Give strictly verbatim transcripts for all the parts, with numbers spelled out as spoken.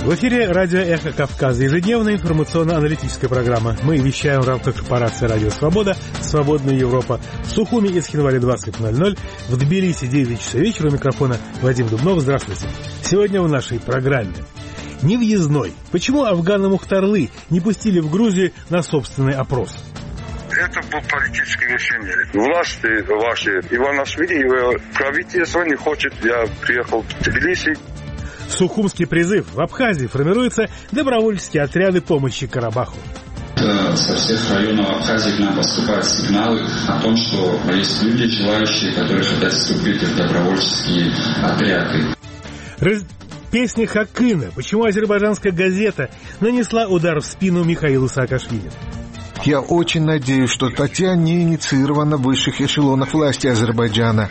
В эфире радио «Эхо Кавказа», ежедневная информационно-аналитическая программа. Мы вещаем в рамках корпорации «Радио Свобода», «Свободная Европа», в Сухуми и Схинвале двадцать ноль ноль, в Тбилиси девять часов вечера. У микрофона Вадим Дубнов. Здравствуйте. Сегодня в нашей программе. Невъездной. Почему афганы Мухтарлы не пустили в Грузию на собственный опрос? Это было политическое решение. Власти ваши, Иванашвили, правительство не хочет. Я приехал в Тбилиси. Сухумский призыв. В Абхазии формируются добровольческие отряды помощи Карабаху. Со всех районов Абхазии к нам поступают сигналы о том, что есть люди, желающие, которые хотят вступить в добровольческие отряды. Раз... Песня Хакына. Почему азербайджанская газета нанесла удар в спину Михаилу Саакашвили? Я очень надеюсь, что статья не инициирована в высших эшелонах власти Азербайджана.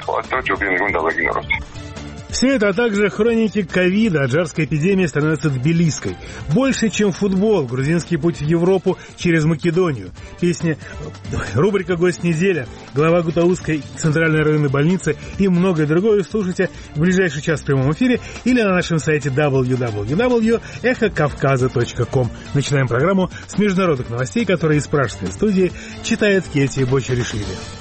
Все это, а также хроники ковида, аджарской эпидемии становятся тбилисской. Больше, чем футбол, грузинский путь в Европу через Македонию. Песня, рубрика «Гость недели», глава Гутаузской центральной районной больницы и многое другое слушайте в ближайший час в прямом эфире или на нашем сайте дабл ю дабл ю дабл ю точка эхо кавказа точка ком. Начинаем программу с международных новостей, которые из пражской студии читает Кетти Бочеришвили.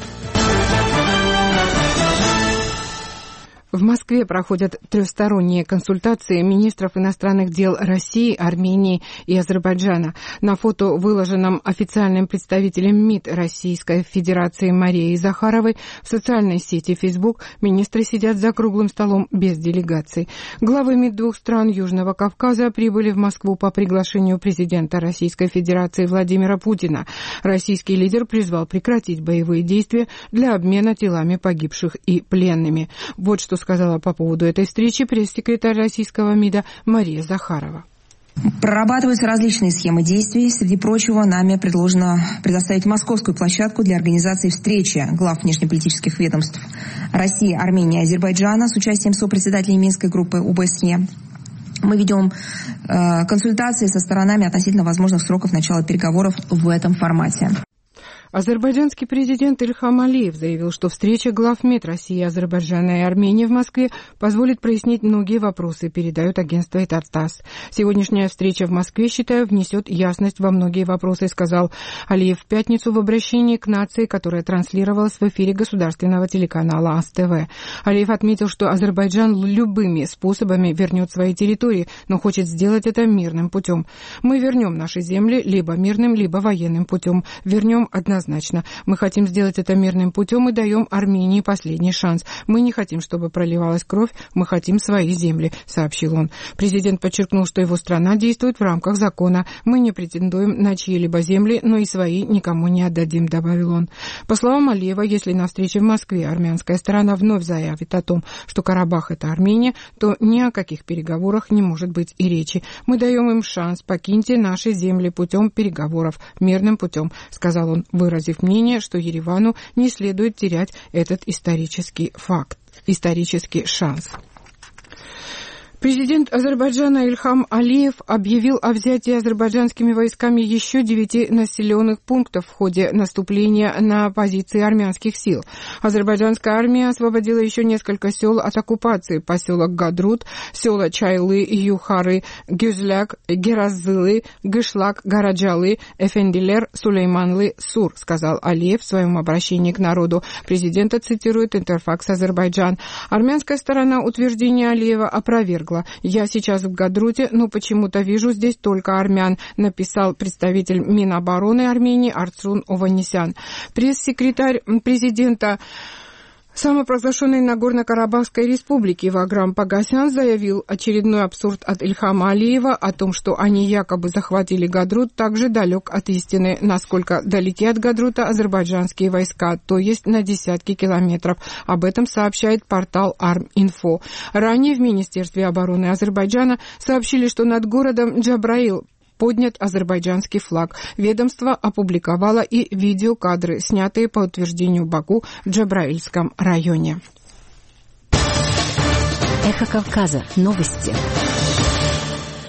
В Москве проходят трехсторонние консультации министров иностранных дел России, Армении и Азербайджана. На фото, выложенном официальным представителем МИД Российской Федерации Марией Захаровой, в социальной сети Facebook министры сидят за круглым столом без делегаций. Главы МИД двух стран Южного Кавказа прибыли в Москву по приглашению президента Российской Федерации Владимира Путина. Российский лидер призвал прекратить боевые действия для обмена телами погибших и пленными. Вот что сказала по поводу этой встречи пресс-секретарь российского МИДа Мария Захарова. Прорабатываются различные схемы действий. Среди прочего, нами предложено предоставить московскую площадку для организации встречи глав внешнеполитических ведомств России, Армении и Азербайджана с участием сопредседателей Минской группы ОБСЕ. Мы ведем э, консультации со сторонами относительно возможных сроков начала переговоров в этом формате. Азербайджанский президент Ильхам Алиев заявил, что встреча глав МИД России, Азербайджана и Армении в Москве позволит прояснить многие вопросы, передает агентство ТАСС. Сегодняшняя встреча в Москве, считаю, внесет ясность во многие вопросы, сказал Алиев в пятницу в обращении к нации, которое транслировалось в эфире государственного телеканала АС-ТВ. Алиев отметил, что Азербайджан любыми способами вернет свои территории, но хочет сделать это мирным путем. Мы вернем наши земли либо мирным, либо военным путем. Вернем однозначно. Мы хотим сделать это мирным путем и даем Армении последний шанс. Мы не хотим, чтобы проливалась кровь, мы хотим свои земли, сообщил он. Президент подчеркнул, что его страна действует в рамках закона. Мы не претендуем на чьи-либо земли, но и свои никому не отдадим, добавил он. По словам Алиева, если на встрече в Москве армянская сторона вновь заявит о том, что Карабах — это Армения, то ни о каких переговорах не может быть и речи. Мы даем им шанс, покиньте наши земли путем переговоров, мирным путем, сказал он, выразив мнение, что Еревану не следует терять этот исторический факт, исторический шанс. Президент Азербайджана Ильхам Алиев объявил о взятии азербайджанскими войсками еще девяти населенных пунктов в ходе наступления на позиции армянских сил. Азербайджанская армия освободила еще несколько сел от оккупации: поселок Гадрут, села Чайлы, Юхары, Гюзляк, Геразылы, Гышлак, Гараджалы, Эфендилер, Сулейманлы, Сур, сказал Алиев в своем обращении к народу. Президента цитирует Интерфакс Азербайджан. Армянская сторона утверждение Алиева опровергла. «Я сейчас в Гадруте, но почему-то вижу здесь только армян», написал представитель Минобороны Армении Арцрун Ованесян. Пресс-секретарь президента самопровозглашенной Нагорно-Карабахской республики Ваграм Пагасян заявил очередной абсурд от Ильхама Алиева о том, что они якобы захватили Гадрут, также далек от истины. Насколько далеки от Гадрута азербайджанские войска, то есть на десятки километров. Об этом сообщает портал Арм-Инфо. Ранее в Министерстве обороны Азербайджана сообщили, что над городом Джабраил поднят азербайджанский флаг. Ведомство опубликовало и видеокадры, снятые по утверждению Баку в Джабраильском районе. Эхо Кавказа. Новости.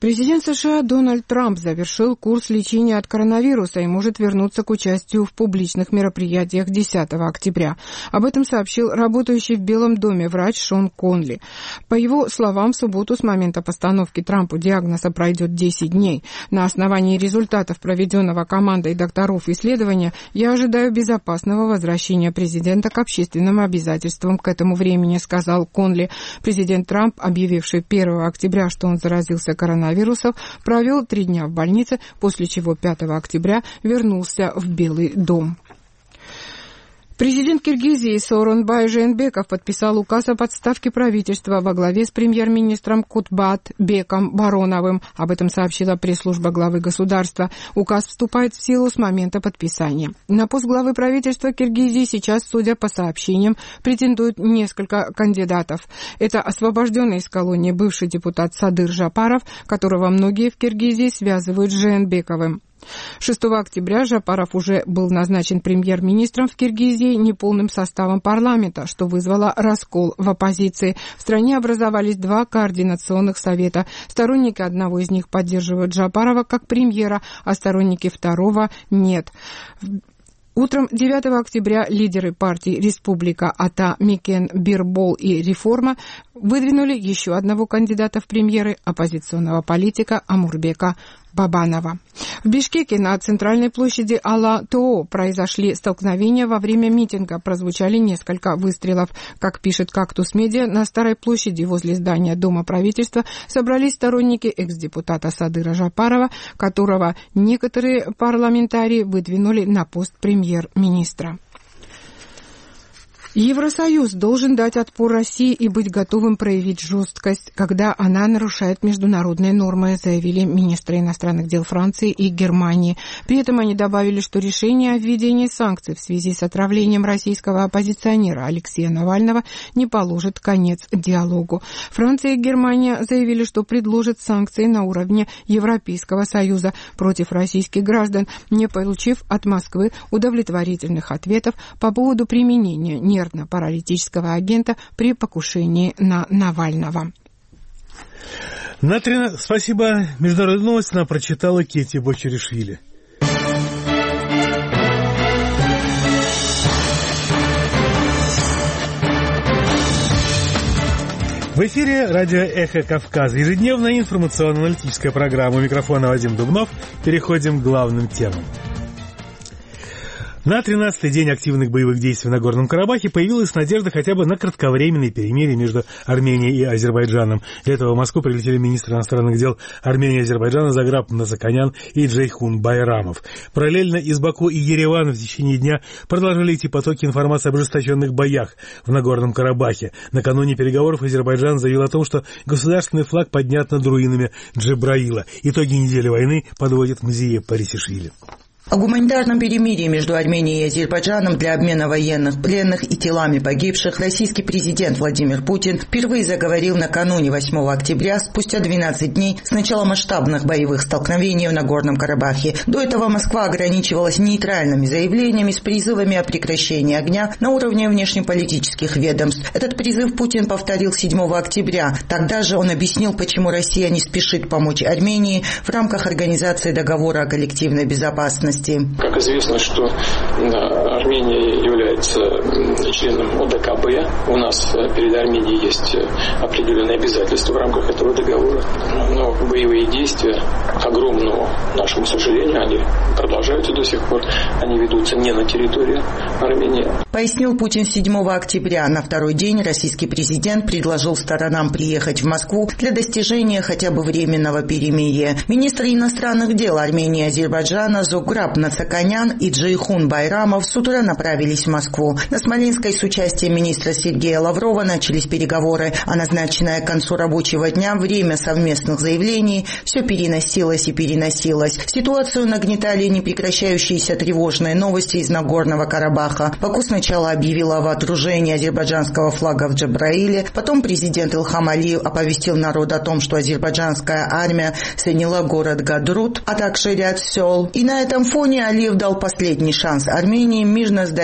Президент США Дональд Трамп завершил курс лечения от коронавируса и может вернуться к участию в публичных мероприятиях десятого октября. Об этом сообщил работающий в Белом доме врач Шон Конли. По его словам, в субботу с момента постановки Трампу диагноза пройдет десять дней. На основании результатов проведенного командой докторов исследования я ожидаю безопасного возвращения президента к общественным обязательствам к этому времени, сказал Конли. Президент Трамп, объявивший первого октября, что он заразился коронавирусом, вирусов, провел три дня в больнице, после чего пятого октября вернулся в Белый дом. Президент Киргизии Сооронбай Жээнбеков подписал указ о подставке правительства во главе с премьер-министром Кутбат-Беком Бароновым. Об этом сообщила пресс-служба главы государства. Указ вступает в силу с момента подписания. На пост главы правительства Киргизии сейчас, судя по сообщениям, претендуют несколько кандидатов. Это освобожденный из колонии бывший депутат Садыр Жапаров, которого многие в Киргизии связывают с Жээнбековым. шестого октября Жапаров уже был назначен премьер-министром в Киргизии неполным составом парламента, что вызвало раскол в оппозиции. В стране образовались два координационных совета. Сторонники одного из них поддерживают Жапарова как премьера, а сторонники второго нет. Утром девятого октября лидеры партий «Республика», АТА, Микен, Бирбол и «Реформа» выдвинули еще одного кандидата в премьеры, оппозиционного политика Амурбека Бабанова. В Бишкеке на центральной площади Ала-Тоо произошли столкновения во время митинга. Прозвучали несколько выстрелов. Как пишет «Кактус Медиа», на Старой площади возле здания Дома правительства собрались сторонники экс-депутата Садыра Жапарова, которого некоторые парламентарии выдвинули на пост премьер-министра. Евросоюз должен дать отпор России и быть готовым проявить жесткость, когда она нарушает международные нормы, заявили министры иностранных дел Франции и Германии. При этом они добавили, что решение о введении санкций в связи с отравлением российского оппозиционера Алексея Навального не положит конец диалогу. Франция и Германия заявили, что предложат санкции на уровне Европейского Союза против российских граждан, не получив от Москвы удовлетворительных ответов по поводу применения нервного паралитического агента при покушении на Навального. На трина... Спасибо. Международные новости нам прочитала Кетти Бочеришвили. В эфире радио «Эхо Кавказа». Ежедневная информационно-аналитическая программа. У микрофона Вадим Дубнов. Переходим к главным темам. На тринадцатый день активных боевых действий в Нагорном Карабахе появилась надежда хотя бы на кратковременное перемирие между Арменией и Азербайджаном. Для этого в Москву прилетели министры иностранных дел Армении и Азербайджана Заграб Насаканян и Джейхун Байрамов. Параллельно из Баку и Еревана в течение дня продолжали идти потоки информации об ожесточенных боях в Нагорном Карабахе. Накануне переговоров Азербайджан заявил о том, что государственный флаг поднят над руинами Джебраила. Итоги недели войны подводит Мзиев Парисишвили. О гуманитарном перемирии между Арменией и Азербайджаном для обмена военных пленных и телами погибших российский президент Владимир Путин впервые заговорил накануне восьмого октября, спустя двенадцать дней с начала масштабных боевых столкновений в Нагорном Карабахе. До этого Москва ограничивалась нейтральными заявлениями с призывами о прекращении огня на уровне внешнеполитических ведомств. Этот призыв Путин повторил седьмого октября. Тогда же он объяснил, почему Россия не спешит помочь Армении в рамках Организации договора о коллективной безопасности. Как известно, что Армения является членом О Д К Б. У нас перед Арменией есть определенные обязательства в рамках этого договора. Но боевые действия, к огромному нашему сожалению, они продолжаются до сих пор. Они ведутся не на территории Армении. Пояснил Путин седьмого октября. На второй день российский президент предложил сторонам приехать в Москву для достижения хотя бы временного перемирия. Министры иностранных дел Армении и Азербайджана Заграб Насаканян и Джейхун Байрамов с утра направились в Москву. На Смоленской с участием министра Сергея Лаврова начались переговоры, а назначенное к концу рабочего дня время совместных заявлений все переносилось и переносилось. Ситуацию нагнетали непрекращающиеся тревожные новости из Нагорного Карабаха. Баку сначала объявила о водружении азербайджанского флага в Джебраиле, потом президент Илхам Алиев оповестил народ о том, что азербайджанская армия заняла город Гадрут, а также ряд сел. И на этом фоне Алиев дал последний шанс Армении мирно сдать Нагорный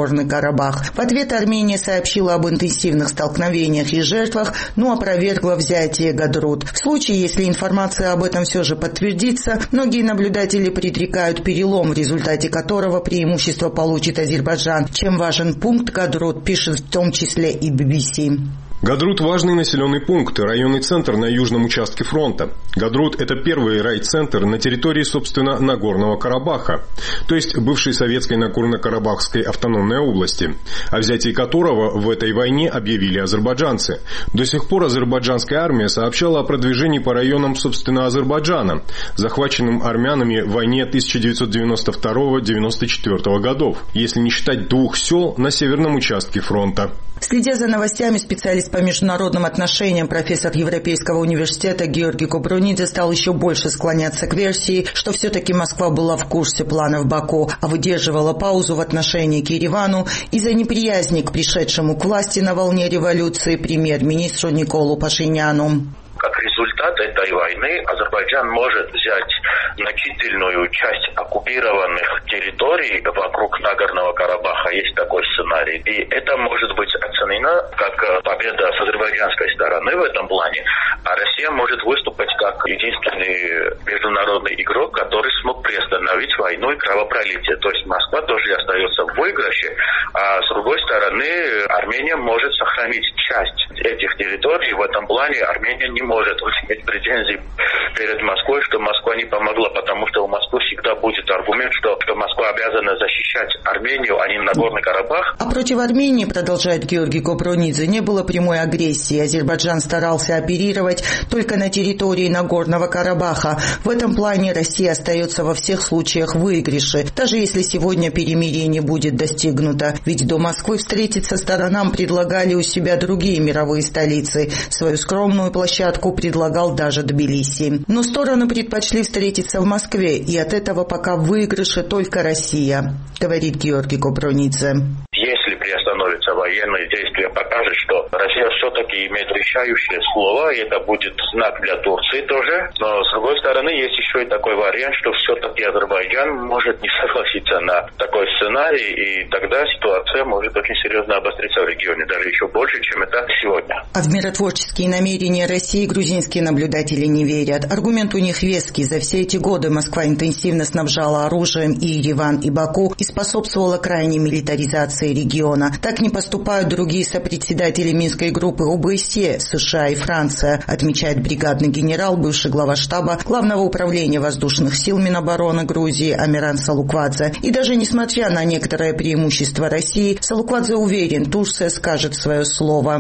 Нагорный Карабах. В ответ Армения сообщила об интенсивных столкновениях и жертвах, но опровергла взятие Гадрут. В случае, если информация об этом все же подтвердится, многие наблюдатели предрекают перелом, в результате которого преимущество получит Азербайджан. Чем важен пункт Гадрут, пишет в том числе и би би си. Гадрут – важный населенный пункт, районный центр на южном участке фронта. Гадрут – это первый райцентр на территории, собственно, Нагорного Карабаха, то есть бывшей советской Нагорно-Карабахской автономной области, о взятии которого в этой войне объявили азербайджанцы. До сих пор азербайджанская армия сообщала о продвижении по районам, собственно, Азербайджана, захваченным армянами в войне тысяча девятьсот девяносто второго — девяносто четвёртого годов, если не считать двух сел на северном участке фронта. Следя за новостями, специалист по международным отношениям, профессор Европейского университета Георгий Купронидзе стал еще больше склоняться к версии, что все-таки Москва была в курсе планов Баку, а выдерживала паузу в отношении к Еревану из-за неприязни к пришедшему к власти на волне революции премьер-министру Николу Пашиняну. Как результат этой войны Азербайджан может взять значительную часть оккупированных территорий вокруг Нагорного Карабаха. Есть такой сценарий. И это может быть оценено как победа с азербайджанской стороны в этом плане. А Россия может выступать как единственный международный игрок, который смог приостановить войну и кровопролитие. То есть Москва тоже остается в выигрыше. А с другой стороны, Армения может сохранить часть этих территорий. В этом плане Армения не может иметь претензий перед Москвой, что Москва не помогла, потому что у Москвы всегда будет аргумент, что, что Москва обязана защищать Армению, а не Нагорный Карабах. А против Армении, продолжает Георгий Купронидзе, не было прямой агрессии. Азербайджан старался оперировать только на территории Нагорного Карабаха. В этом плане Россия остается во всех случаях в выигрыше, даже если сегодня перемирие не будет достигнуто. Ведь до Москвы встретиться сторонам предлагали у себя другие мировые столицы. Свою скромную площадку предлагал даже Тбилиси. Но стороны предпочли встретиться в Москве, и от этого пока в выигрыше только Россия, говорит Георгий Купронидзе. Если приостановятся военные действия, покажет, что Россия все-таки имеет решающее слово, и это будет знак для Турции тоже. Но с другой стороны, есть еще и такой вариант, что все-таки Азербайджан может не согласиться на такой сценарий, и тогда ситуация может очень серьезно обостриться в регионе, даже еще больше, чем это сегодня. А в миротворческие намерения России грузинские наблюдатели не верят. Аргумент у них веский. За все эти годы Москва интенсивно снабжала оружием и Ереван, и Баку, и способствовала крайней милитаризации региона. Так не поступают другие сопредседатели Минской группы о бэ эс е, США и Франция, отмечает бригадный генерал, бывший глава штаба Главного управления воздушных сил Минобороны Грузии Амиран Салуквадзе. И даже несмотря на некоторое преимущество России, Салуквадзе уверен, Турция скажет свое слово.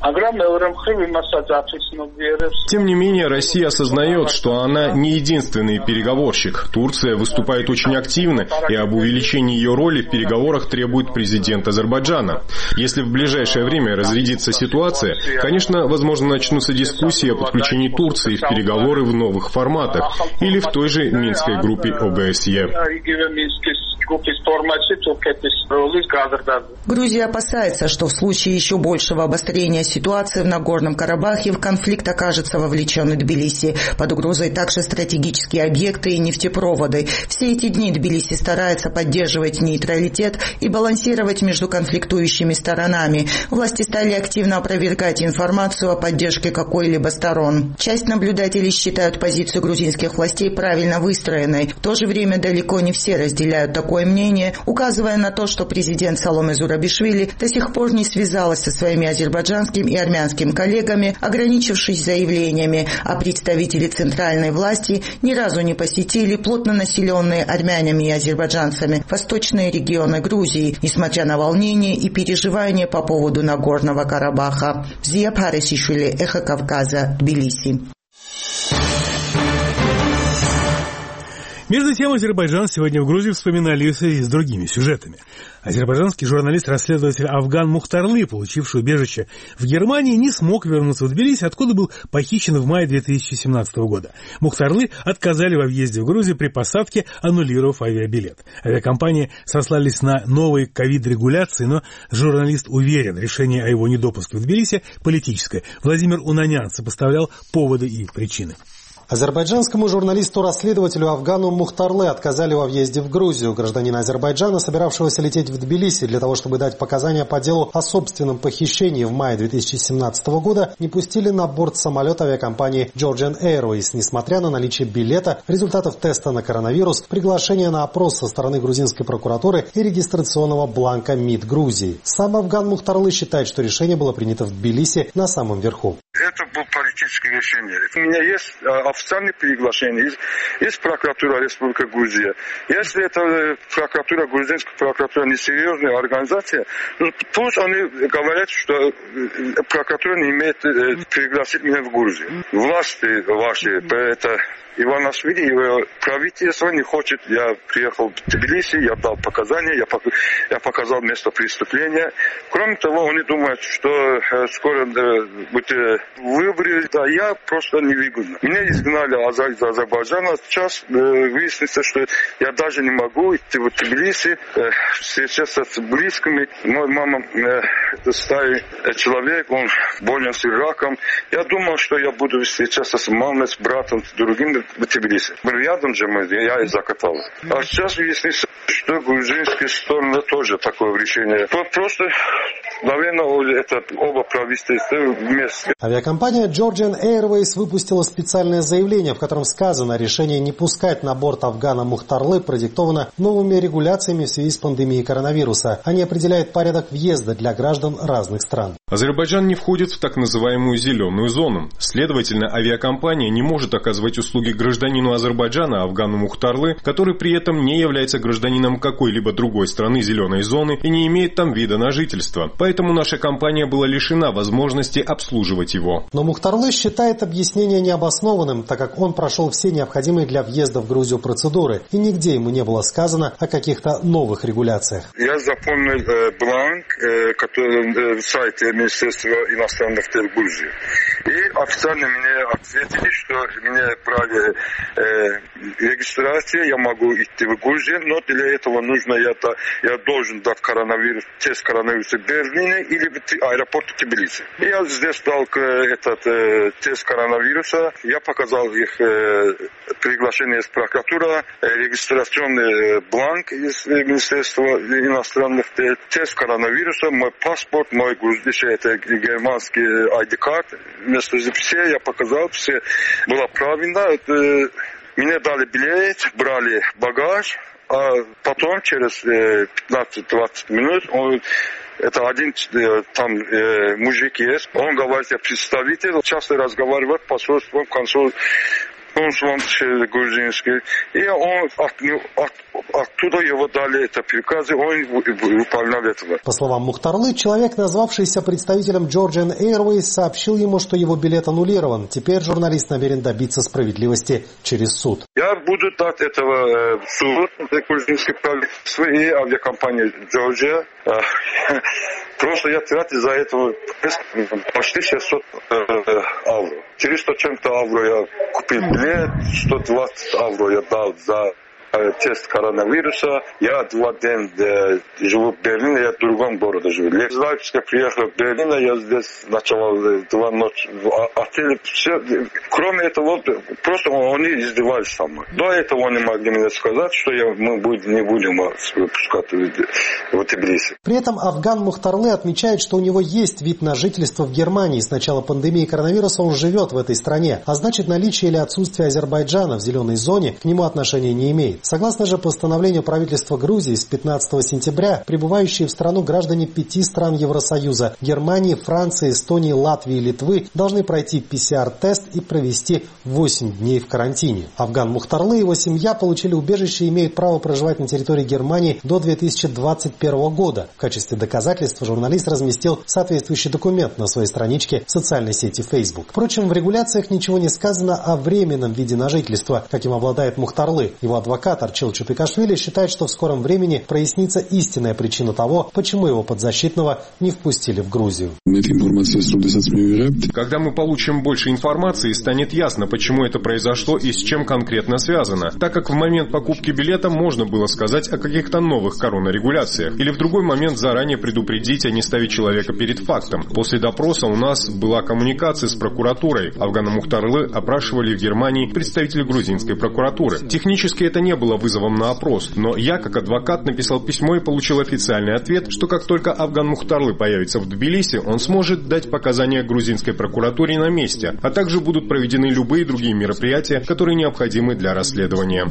Тем не менее, Россия осознает, что она не единственный переговорщик. Турция выступает очень активно, и об увеличении ее роли в переговорах требует президент Азербайджана. Если в ближайшее время разрядится ситуация, конечно, возможно, начнутся дискуссии о подключении Турции в переговоры в новых форматах или в той же Минской группе о бэ эс е. Грузия опасается, что в случае еще большего обострения ситуации в Нагорном Карабахе в конфликт окажется вовлечен и Тбилиси. Под угрозой также стратегические объекты и нефтепроводы. Все эти дни Тбилиси старается поддерживать нейтралитет и балансировать между конфликтующими сторонами. Власти стали активно опровергать информацию о поддержке какой-либо сторон. Часть наблюдателей считают позицию грузинских властей правильно выстроенной. В то же время далеко не все разделяют такое мнение, указывая на то, что президент Саломе Зурабишвили до сих пор не связалась со своими азербайджанскими и армянскими коллегами, ограничившись заявлениями, а представители центральной власти ни разу не посетили плотно населенные армянами и азербайджанцами восточные регионы Грузии, несмотря на волнения и переживания по поводу Нагорного Карабаха. Зия Паресишвили, Эхо Кавказа, Тбилиси. Между тем, Азербайджан сегодня в Грузии вспоминали и с другими сюжетами. Азербайджанский журналист-расследователь Афган Мухтарлы, получивший убежище в Германии, не смог вернуться в Тбилиси, откуда был похищен в мае две тысячи семнадцатого года. Мухтарлы отказали во въезде в Грузию при посадке, аннулировав авиабилет. Авиакомпании сослались на новые ковид-регуляции, но журналист уверен, решение о его недопуске в Тбилиси политическое. Владимир Унанян сопоставлял поводы и причины. Азербайджанскому журналисту-расследователю Афгану Мухтарлы отказали во въезде в Грузию. Гражданина Азербайджана, собиравшегося лететь в Тбилиси для того, чтобы дать показания по делу о собственном похищении в мае две тысячи семнадцатого года, не пустили на борт самолета авиакомпании Georgian Airways, несмотря на наличие билета, результатов теста на коронавирус, приглашения на опрос со стороны грузинской прокуратуры и регистрационного бланка МИД Грузии. Сам Афган Мухтарлы считает, что решение было принято в Тбилиси на самом верху. Это было политическое решение. У меня есть официальное приглашение из, из прокуратуры Республики Грузия. Если это прокуратура, грузинская прокуратура несерьезная организация, ну, пусть они говорят, что прокуратура не имеет пригласить меня в Грузию. Власти ваши, это Иванашвили, его правительство не хочет. Я приехал в Тбилиси, я дал показания, я, пок- я показал место преступления. Кроме того, они думают, что э, скоро э, будет э, выборы. Да, я просто невыгодно. Меня изгнали из Азербайджана. Сейчас э, выяснится, что я даже не могу идти в Тбилиси, э, встречаться с близкими. Моя мама э, старый человек, он болен с раком. Я думал, что я буду встречаться с мамой, с братом, с другими в Тбилиси. Рядом же мы, я и закатал. А сейчас выяснится, что грузинская сторона тоже такое решение. Просто, наверное, это оба правительства вместе. Авиакомпания Georgian Airways выпустила специальное заявление, в котором сказано, решение не пускать на борт Афгана Мухтарлы продиктовано новыми регуляциями в связи с пандемией коронавируса. Они определяют порядок въезда для граждан разных стран. Азербайджан не входит в так называемую зеленую зону. Следовательно, авиакомпания не может оказывать услуги гражданину Азербайджана Афгану Мухтарлы, который при этом не является гражданином какой-либо другой страны зеленой зоны и не имеет там вида на жительство. Поэтому наша компания была лишена возможности обслуживать его. Но Мухтарлы считает объяснение необоснованным, так как он прошел все необходимые для въезда в Грузию процедуры, и нигде ему не было сказано о каких-то новых регуляциях. Я запомнил э, бланк, э, который э, в сайте Министерства иностранных дел Грузии. И официально мне ответили, что меня брали э, регистрацию, я могу идти в Грузию, но для этого нужно, я, я должен дать коронавирус, тест коронавируса в Берлине или в аэропорту Тбилиси. И я здесь дал этот э, тест коронавируса, я показал их э, приглашение из прокуратуры, э, регистрационный бланк из Министерства иностранных дел, тест коронавируса, мой паспорт, мой грузинский, это германский ай ди-карт, вместо все я показал, все было правильно. Это, мне дали билет, брали багаж, а потом через пятнадцать-двадцать минут он, это один там э, мужик есть, он говорит, я представитель, часто разговаривает с посольством, консул, консулом грузинский, и он от, от, оттуда его дали это приказы, он выполнял этого. По словам Мухтарлы, человек, назвавшийся представителем Georgian Airways, сообщил ему, что его билет аннулирован. Теперь журналист намерен добиться справедливости через суд. Я буду дать этого в суд, грузинское правительство и авиакомпания Georgia. Просто я тратил за это почти шестьсот евро. четыреста чем-то евро я купил билет, сто двадцать евро я дал за тест коронавируса. Я два дня э, живу в Берлине, я в другом городе живу. Я из Лейпцига приехал в Берлин, я здесь начал два ночи в отеле. Все. Кроме этого, просто они издевались со мной. До этого они могли мне сказать, что я, мы будем, не будем выпускать в Тбилиси. При этом Афган Мухтарлы отмечает, что у него есть вид на жительство в Германии. С начала пандемии коронавируса он живет в этой стране, а значит, наличие или отсутствие Азербайджана в зеленой зоне к нему отношения не имеет. Согласно же постановлению правительства Грузии с пятнадцатого сентября, прибывающие в страну граждане пяти стран Евросоюза – Германии, Франции, Эстонии, Латвии и Литвы – должны пройти пи си ар-тест и провести восемь дней в карантине. Афган Мухтарлы и его семья получили убежище и имеют право проживать на территории Германии до две тысячи двадцать первого года. В качестве доказательства журналист разместил соответствующий документ на своей страничке в социальной сети Facebook. Впрочем, в регуляциях ничего не сказано о временном виде на жительство, каким обладает Мухтарлы. Его адвокат диктатор Чилчу Пикашвили считает, что в скором времени прояснится истинная причина того, почему его подзащитного не впустили в Грузию. Когда мы получим больше информации, станет ясно, почему это произошло и с чем конкретно связано, так как в момент покупки билета можно было сказать о каких-то новых коронарегуляциях или в другой момент заранее предупредить, а не ставить человека перед фактом. После допроса у нас была коммуникация с прокуратурой. Афгана Мухтарлы опрашивали в Германии представителей грузинской прокуратуры. Технически это не было вызовом на опрос, но я, как адвокат, написал письмо и получил официальный ответ, что как только Афган Мухтарлы появится в Тбилиси, он сможет дать показания грузинской прокуратуре на месте, а также будут проведены любые другие мероприятия, которые необходимы для расследования.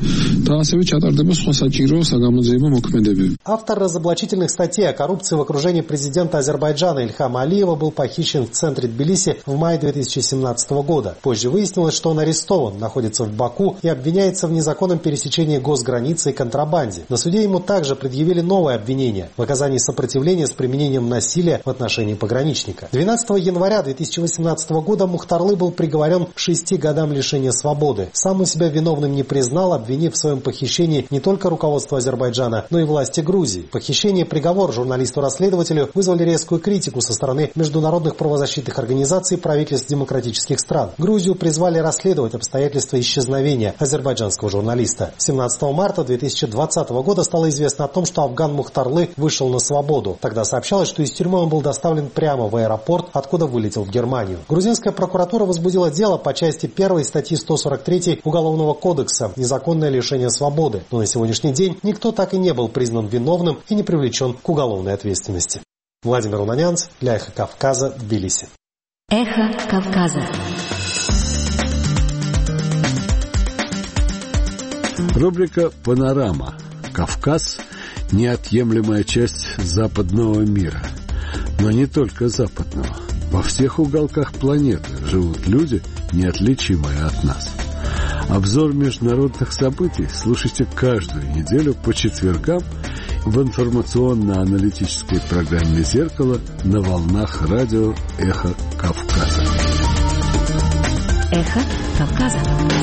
Автор разоблачительных статей о коррупции в окружении президента Азербайджана Ильхама Алиева был похищен в центре Тбилиси в мае две тысячи семнадцатого года. Позже выяснилось, что он арестован, находится в Баку и обвиняется в незаконном пересечении госграницы и контрабанде. На суде ему также предъявили новое обвинение в оказании сопротивления с применением насилия в отношении пограничника. двенадцатого января две тысячи восемнадцатого года Мухтарлы был приговорен к шести годам лишения свободы. Сам он себя виновным не признал, обвинив в своем похищении не только руководство Азербайджана, но и власти Грузии. Похищение и приговор журналисту-расследователю вызвали резкую критику со стороны международных правозащитных организаций и правительств демократических стран. Грузию призвали расследовать обстоятельства исчезновения азербайджанского журналиста. семнадцатого марта две тысячи двадцатого года стало известно о том, что Афган Мухтарлы вышел на свободу. Тогда сообщалось, что из тюрьмы он был доставлен прямо в аэропорт, откуда вылетел в Германию. Грузинская прокуратура возбудила дело по части первой статьи сто сорок три Уголовного кодекса «Незаконное лишение свободы». Но на сегодняшний день никто так и не был признан виновным и не привлечен к уголовной ответственности. Владимир Унанянц для «Эхо Кавказа», Тбилиси. Эхо Кавказа. Рубрика «Панорама». Кавказ – неотъемлемая часть западного мира. Но не только западного. Во всех уголках планеты живут люди, неотличимые от нас. Обзор международных событий слушайте каждую неделю по четвергам в информационно-аналитической программе «Зеркало» на волнах радио «Эхо Кавказа». «Эхо Кавказа».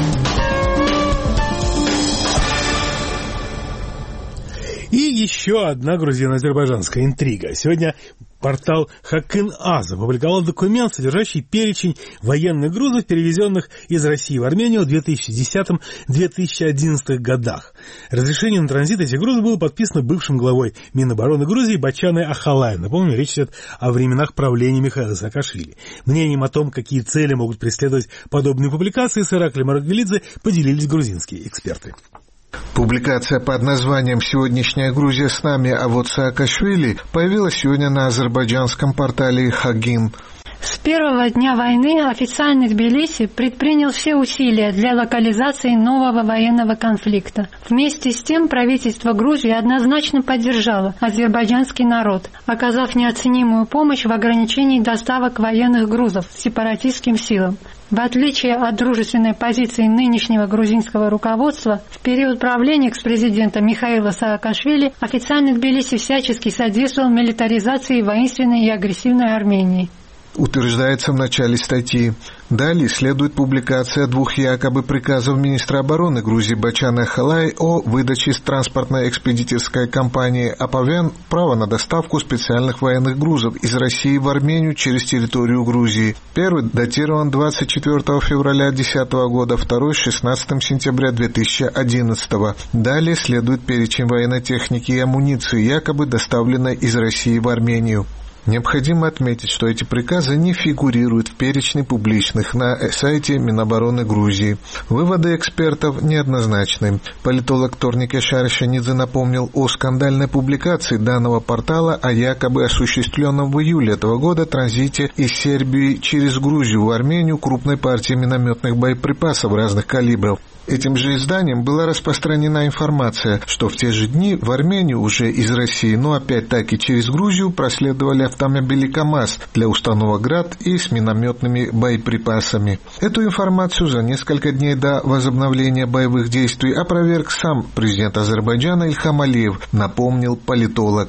И еще одна грузино-азербайджанская интрига. Сегодня портал Хакын-Аз опубликовал документ, содержащий перечень военных грузов, перевезенных из России в Армению в две тысячи десятом — две тысячи одиннадцатом годах. Разрешение на транзит этих грузов было подписано бывшим главой Минобороны Грузии Бачаной Ахалаем. Напомню, речь идет о временах правления Михаила Саакашвили. Мнением о том, какие цели могут преследовать подобные публикации, с Ираклием Марагвелидзе поделились грузинские эксперты. Публикация под названием «Сегодняшняя Грузия с нами, а вот Саакашвили» появилась сегодня на азербайджанском портале «Хагин». С первого дня войны официальный Тбилиси предпринял все усилия для локализации нового военного конфликта. Вместе с тем правительство Грузии однозначно поддержало азербайджанский народ, оказав неоценимую помощь в ограничении доставок военных грузов сепаратистским силам. В отличие от дружественной позиции нынешнего грузинского руководства, в период правления экс-президента Михаила Саакашвили официальный Тбилиси всячески содействовал милитаризации воинственной и агрессивной Армении. Утверждается в начале статьи. Далее следует публикация двух якобы приказов министра обороны Грузии Бачаны Ахалай о выдаче транспортной экспедиторской компании «Апавен» права на доставку специальных военных грузов из России в Армению через территорию Грузии. Первый датирован двадцать четвёртого февраля две тысячи десятого года, второй — шестнадцатого сентября две тысячи одиннадцатого. Далее следует перечень военной техники и амуниции, якобы доставленной из России в Армению. Необходимо отметить, что эти приказы не фигурируют в перечне публичных на сайте Минобороны Грузии. Выводы экспертов неоднозначны. Политолог Торнике Шаршанидзе напомнил о скандальной публикации данного портала о якобы осуществленном в июле этого года транзите из Сербии через Грузию в Армению крупной партии минометных боеприпасов разных калибров. Этим же изданием была распространена информация, что в те же дни в Армению уже из России, но опять-таки через Грузию, проследовали автомобили КАМАЗ для установок «Град» и с минометными боеприпасами. Эту информацию за несколько дней до возобновления боевых действий опроверг сам президент Азербайджана Ильхам Алиев, напомнил политолог.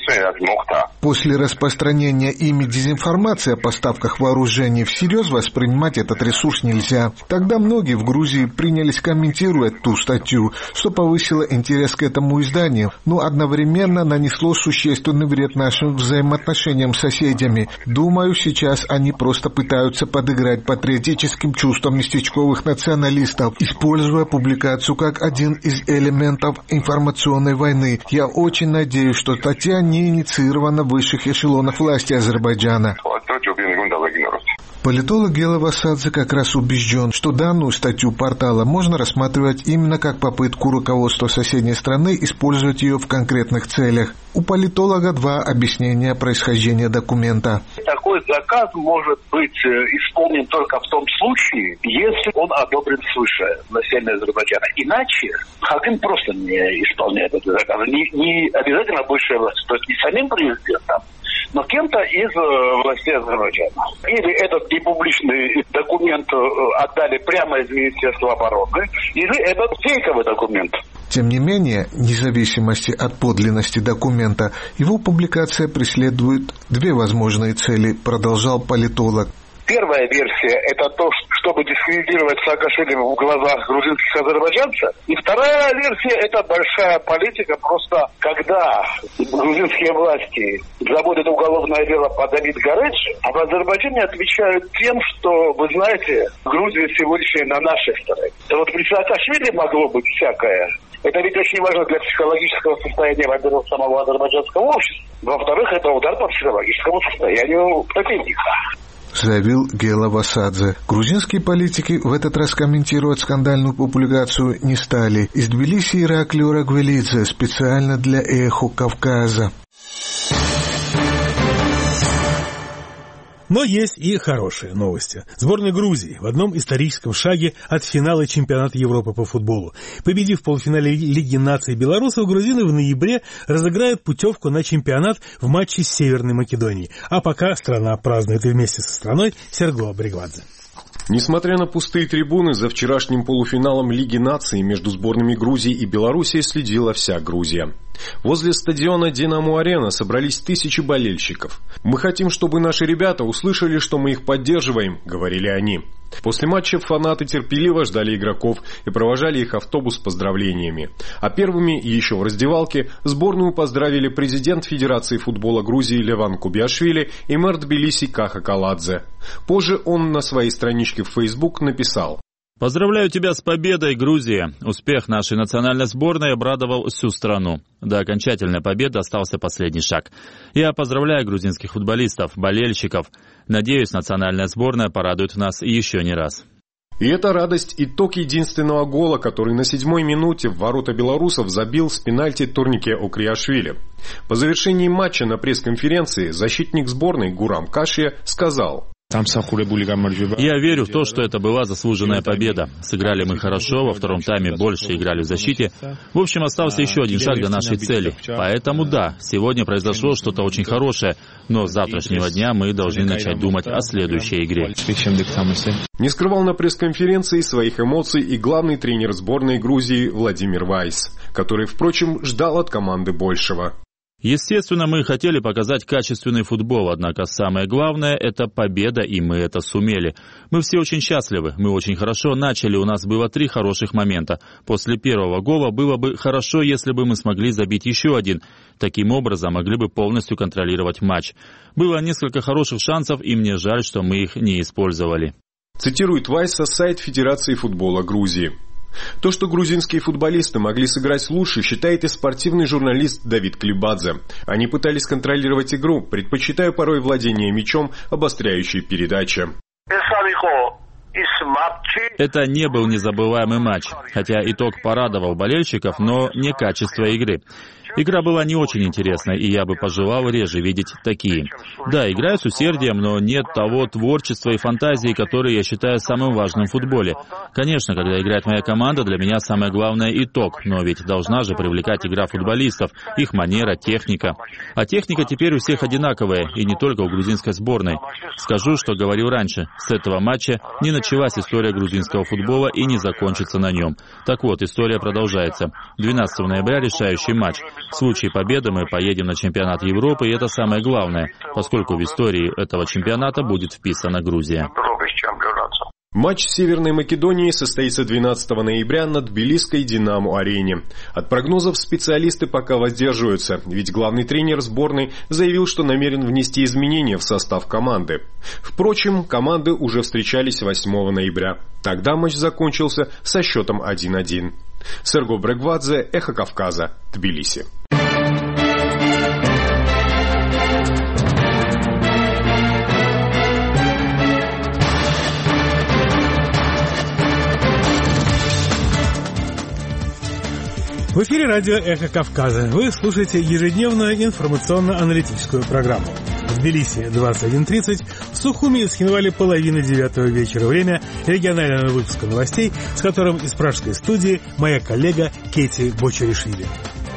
После распространения ими дезинформации о поставках вооружений всерьез воспринимать этот ресурс нельзя. Тогда многие в Грузии принялись комментирует ту статью, что повысило интерес к этому изданию, но одновременно нанесло существенный вред нашим взаимоотношениям с соседями. Думаю, сейчас они просто пытаются подыграть патриотическим чувствам местечковых националистов, используя публикацию как один из элементов информационной войны. Я очень надеюсь, что статья не инициирована в высших эшелонах власти Азербайджана. Политолог Гела Васадзе как раз убежден, что данную статью портала можно рассматривать именно как попытку руководства соседней страны использовать ее в конкретных целях. У политолога два объяснения происхождения документа. Такой заказ может быть исполнен только в том случае, если он одобрен свыше населения Азербайджана. Иначе Хаким просто не исполняет этот заказ. Не, не обязательно высшая власть, то есть не самим президентом, но кем-то из э, властей Азербайджана. Или этот непубличный документ э, отдали прямо из Министерства обороны, или этот фейковый документ. Тем не менее, вне зависимости от подлинности документа, его публикация преследует две возможные цели, продолжал политолог. Первая версия – это то, чтобы дискредитировать Саакашвили в глазах грузинских азербайджанцев. И вторая версия – это большая политика. Просто когда грузинские власти заводят уголовное дело по Давид Гареджи, а в Азербайджане отвечают тем, что, вы знаете, Грузия сегодняшняя на нашей стороне. И вот при Саакашвили могло быть всякое. Это ведь очень важно для психологического состояния, во-первых, самого азербайджанского общества. Во-вторых, это удар по психологическому состоянию противника, заявил Гела Васадзе. Грузинские политики в этот раз комментировать скандальную публикацию не стали. Из Тбилиси Ираклий Орагвелидзе специально для «Эхо Кавказа». Но есть и хорошие новости. Сборная Грузии в одном историческом шаге от финала чемпионата Европы по футболу. Победив в полуфинале Лиги наций белорусов, грузины в ноябре разыграют путевку на чемпионат в матче с Северной Македонией. А пока страна празднует и вместе со страной Серго Бригвадзе. Несмотря на пустые трибуны, за вчерашним полуфиналом Лиги наций между сборными Грузии и Белоруссией следила вся Грузия. Возле стадиона «Динамо-Арена» собрались тысячи болельщиков. «Мы хотим, чтобы наши ребята услышали, что мы их поддерживаем», — говорили они. После матча фанаты терпеливо ждали игроков и провожали их автобус с поздравлениями. А первыми, еще в раздевалке, сборную поздравили президент Федерации футбола Грузии Леван Кубиашвили и мэр Тбилиси Каха Каладзе. Позже он на своей страничке в Facebook написал: «Поздравляю тебя с победой, Грузия! Успех нашей национальной сборной обрадовал всю страну. До окончательной победы остался последний шаг. Я поздравляю грузинских футболистов, болельщиков. Надеюсь, национальная сборная порадует нас еще не раз». И эта радость – итог единственного гола, который на седьмой минуте в ворота белорусов забил с пенальти Турнике Окриашвили. По завершении матча на пресс-конференции защитник сборной Гурам Кашия сказал: «Я верю в то, что это была заслуженная победа. Сыграли мы хорошо, во втором тайме больше играли в защите. В общем, остался еще один шаг до нашей цели. Поэтому да, сегодня произошло что-то очень хорошее, но с завтрашнего дня мы должны начать думать о следующей игре». Не скрывал на пресс-конференции своих эмоций и главный тренер сборной Грузии Владимир Вайс, который, впрочем, ждал от команды большего. Естественно, мы хотели показать качественный футбол, однако самое главное – это победа, и мы это сумели. Мы все очень счастливы, мы очень хорошо начали, у нас было три хороших момента. После первого гола было бы хорошо, если бы мы смогли забить еще один. Таким образом, могли бы полностью контролировать матч. Было несколько хороших шансов, и мне жаль, что мы их не использовали. Цитирует Вайса сайт Федерации футбола Грузии. То, что грузинские футболисты могли сыграть лучше, считает и спортивный журналист Давид Клибадзе. Они пытались контролировать игру, предпочитая порой владение мячом, обостряющей передачи. Это не был незабываемый матч, хотя итог порадовал болельщиков, но не качество игры. Игра была не очень интересной, и я бы пожелал реже видеть такие. Да, играю с усердием, но нет того творчества и фантазии, которые я считаю самым важным в футболе. Конечно, когда играет моя команда, для меня самое главное итог, но ведь должна же привлекать игра футболистов, их манера, техника. А техника теперь у всех одинаковая, и не только у грузинской сборной. Скажу, что говорил раньше, с этого матча не началась история грузинского футбола и не закончится на нем. Так вот, история продолжается. двенадцатого ноября решающий матч. В случае победы мы поедем на чемпионат Европы, и это самое главное, поскольку в истории этого чемпионата будет вписана Грузия. Матч с Северной Македонией состоится двенадцатого ноября на Тбилисской «Динамо-арене». От прогнозов специалисты пока воздерживаются, ведь главный тренер сборной заявил, что намерен внести изменения в состав команды. Впрочем, команды уже встречались восьмого ноября. Тогда матч закончился со счетом один-один. Серго Брегвадзе, Эхо Кавказа, Тбилиси. В эфире радио «Эхо Кавказа». Вы слушаете ежедневную информационно-аналитическую программу. В Тбилиси двадцать один тридцать, в Сухуми и Схинвале половина девятого вечера. Время регионального выпуска новостей, с которым из пражской студии моя коллега Кети Бочаришвили.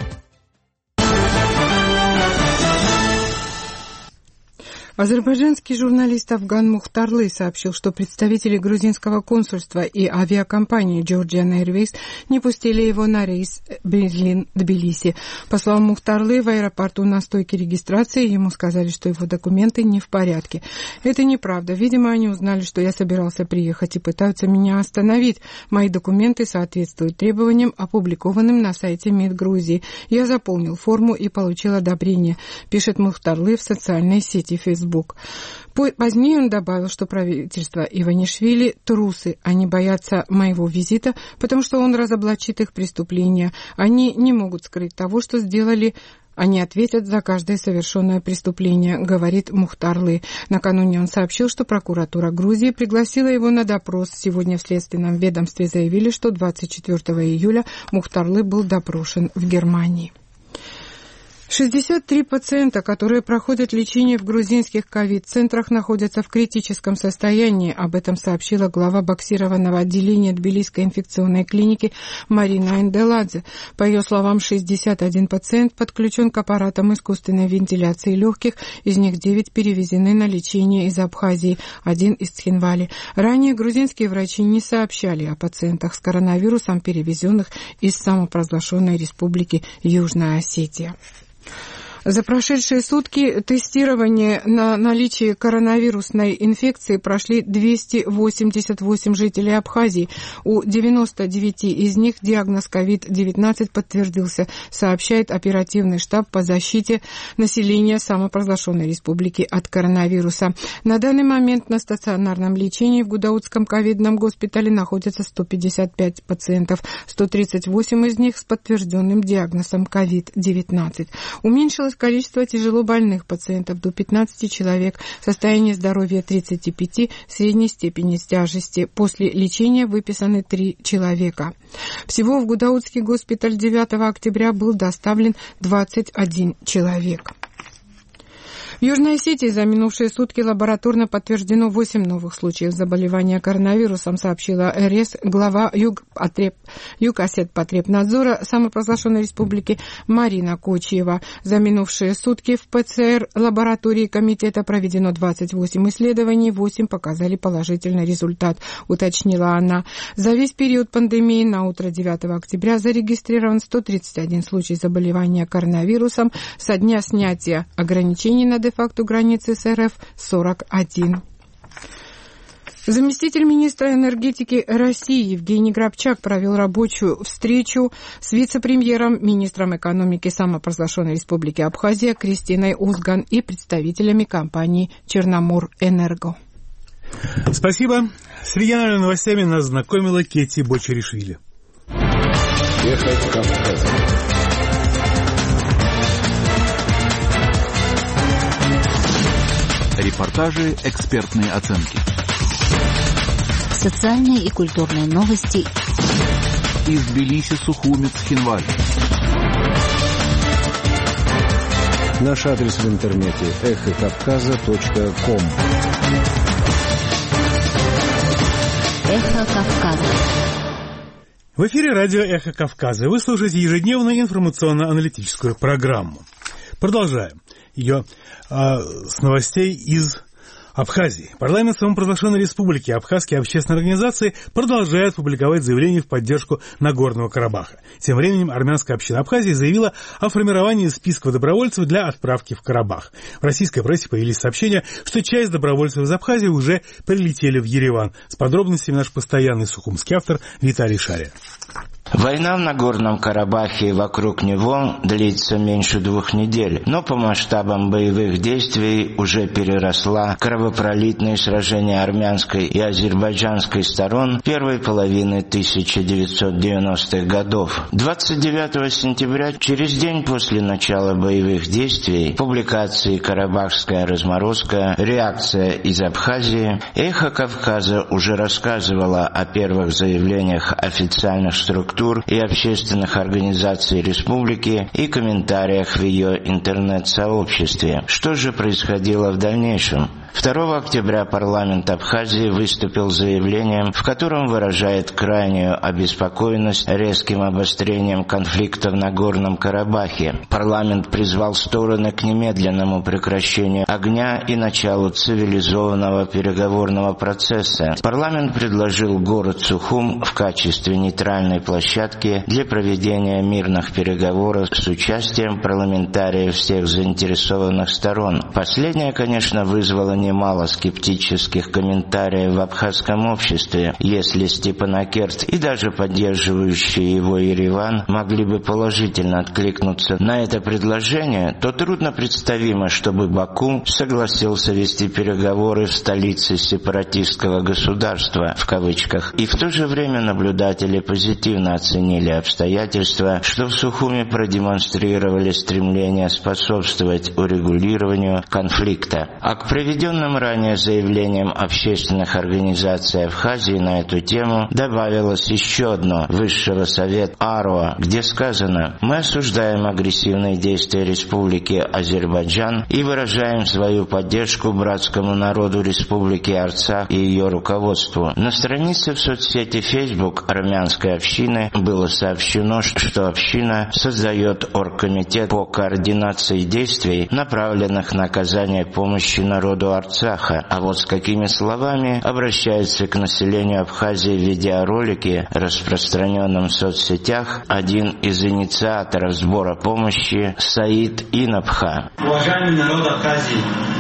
Азербайджанский журналист Афган Мухтарлы сообщил, что представители грузинского консульства и авиакомпании Georgian Airways не пустили его на рейс Берлин-Тбилиси. По словам Мухтарлы, в аэропорту на стойке регистрации ему сказали, что его документы не в порядке. Это неправда. Видимо, они узнали, что я собирался приехать и пытаются меня остановить. Мои документы соответствуют требованиям, опубликованным на сайте МИД Грузии. Я заполнил форму и получил одобрение, пишет Мухтарлы в социальной сети Facebook. Позднее он добавил, что правительство Иванишвили трусы. Они боятся моего визита, потому что он разоблачит их преступления. Они не могут скрыть того, что сделали. Они ответят за каждое совершенное преступление, говорит Мухтарлы. Накануне он сообщил, что прокуратура Грузии пригласила его на допрос. Сегодня в следственном ведомстве заявили, что двадцать четвёртого июля Мухтарлы был допрошен в Германии. шестьдесят три пациента, которые проходят лечение в грузинских ковид-центрах, находятся в критическом состоянии. Об этом сообщила глава боксированного отделения Тбилисской инфекционной клиники Марина Энделадзе. По ее словам, шестьдесят один пациент подключен к аппаратам искусственной вентиляции легких, из них девять перевезены на лечение из Абхазии, один из Цхинвали. Ранее грузинские врачи не сообщали о пациентах с коронавирусом, перевезенных из самопровозглашенной республики Южная Осетия. За прошедшие сутки тестирование на наличие коронавирусной инфекции прошли двести восемьдесят восемь жителей Абхазии. У девяноста девяти из них диагноз ковид девятнадцать подтвердился, сообщает оперативный штаб по защите населения самопровозглашенной республики от коронавируса. На данный момент на стационарном лечении в Гудаутском ковидном госпитале находятся сто пятьдесят пять пациентов, сто тридцать восемь из них с подтвержденным диагнозом ковид девятнадцать. Уменьшилось количество тяжелобольных пациентов до пятнадцати человек, состояние здоровья тридцать пять, средней степени тяжести. После лечения выписаны три человека. Всего в Гудаутский госпиталь девятого октября был доставлен двадцать один человек. В Южной Осетии за минувшие сутки лабораторно подтверждено восемь новых случаев заболевания коронавирусом, сообщила РС глава Юг-Осетпотребнадзора самопровозглашенной республики Марина Кочиева. За минувшие сутки в ПЦР лаборатории комитета проведено двадцать восемь исследований, восемь показали положительный результат, уточнила она. За весь период пандемии на утро девятого октября зарегистрирован сто тридцать один случай заболевания коронавирусом, со дня снятия ограничений на де-факто границы с РФ сорок один. Заместитель министра энергетики России Евгений Грабчак провел рабочую встречу с вице-премьером, министром экономики самопровозглашенной республики Абхазия Кристиной Узган и представителями компании «Черноморэнерго». Спасибо. С региональными новостями нас знакомила Кети Бочаришвили. Эхо Кавказа. Репортажи, экспертные оценки. Социальные и культурные новости. Из Тбилиси, Сухуми, Цхинвали. Наш адрес в интернете эхо кавказа точка ком. Эхо Кавказа. В эфире радио «Эхо Кавказа». Вы слушаете ежедневную информационно-аналитическую программу. Продолжаем ее а, с новостей из Абхазии. Парламент самопровозглашенной республики Абхазские общественные организации продолжают публиковать заявления в поддержку Нагорного Карабаха. Тем временем армянская община Абхазии заявила о формировании списков добровольцев для отправки в Карабах. В российской прессе появились сообщения, что часть добровольцев из Абхазии уже прилетели в Ереван. С подробностями наш постоянный сухумский автор Виталий Шария. Война в Нагорном Карабахе и вокруг него длится меньше двух недель, но по масштабам боевых действий уже переросла кровопролитные сражения армянской и азербайджанской сторон первой половины тысяча девятьсот девяностых годов. двадцать девятого сентября, через день после начала боевых действий, публикации «Карабахская разморозка. Реакция из Абхазии», «Эхо Кавказа» уже рассказывала о первых заявлениях официальных структур и общественных организаций республики и комментариях в ее интернет-сообществе. Что же происходило в дальнейшем? второго октября парламент Абхазии выступил с заявлением, в котором выражает крайнюю обеспокоенность резким обострением конфликта в Нагорном Карабахе. Парламент призвал стороны к немедленному прекращению огня и началу цивилизованного переговорного процесса. Парламент предложил город Сухум в качестве нейтральной площадки для проведения мирных переговоров с участием парламентариев всех заинтересованных сторон. Последнее, конечно, вызвало немало скептических комментариев в абхазском обществе. Если Степанакерт и даже поддерживающий его Ереван могли бы положительно откликнуться на это предложение, то трудно представимо, чтобы Баку согласился вести переговоры в столице сепаратистского государства, в кавычках. И в то же время наблюдатели позитивно оценили обстоятельства, что в Сухуме продемонстрировали стремление способствовать урегулированию конфликта. А к приведенным ранее заявлениям общественных организаций Абхазии на эту тему добавилось еще одно Высшего совета АРОА, где сказано: «Мы осуждаем агрессивные действия Республики Азербайджан и выражаем свою поддержку братскому народу Республики Арцах и ее руководству». На странице в соцсети Facebook армянской общины было сообщено, что община создает оргкомитет по координации действий, направленных на оказание помощи народу Арцаха. А вот с какими словами обращается к населению Абхазии в видеоролике, распространенном в соцсетях, один из инициаторов сбора помощи Саид Инабха. Уважаемый народ Абхазии,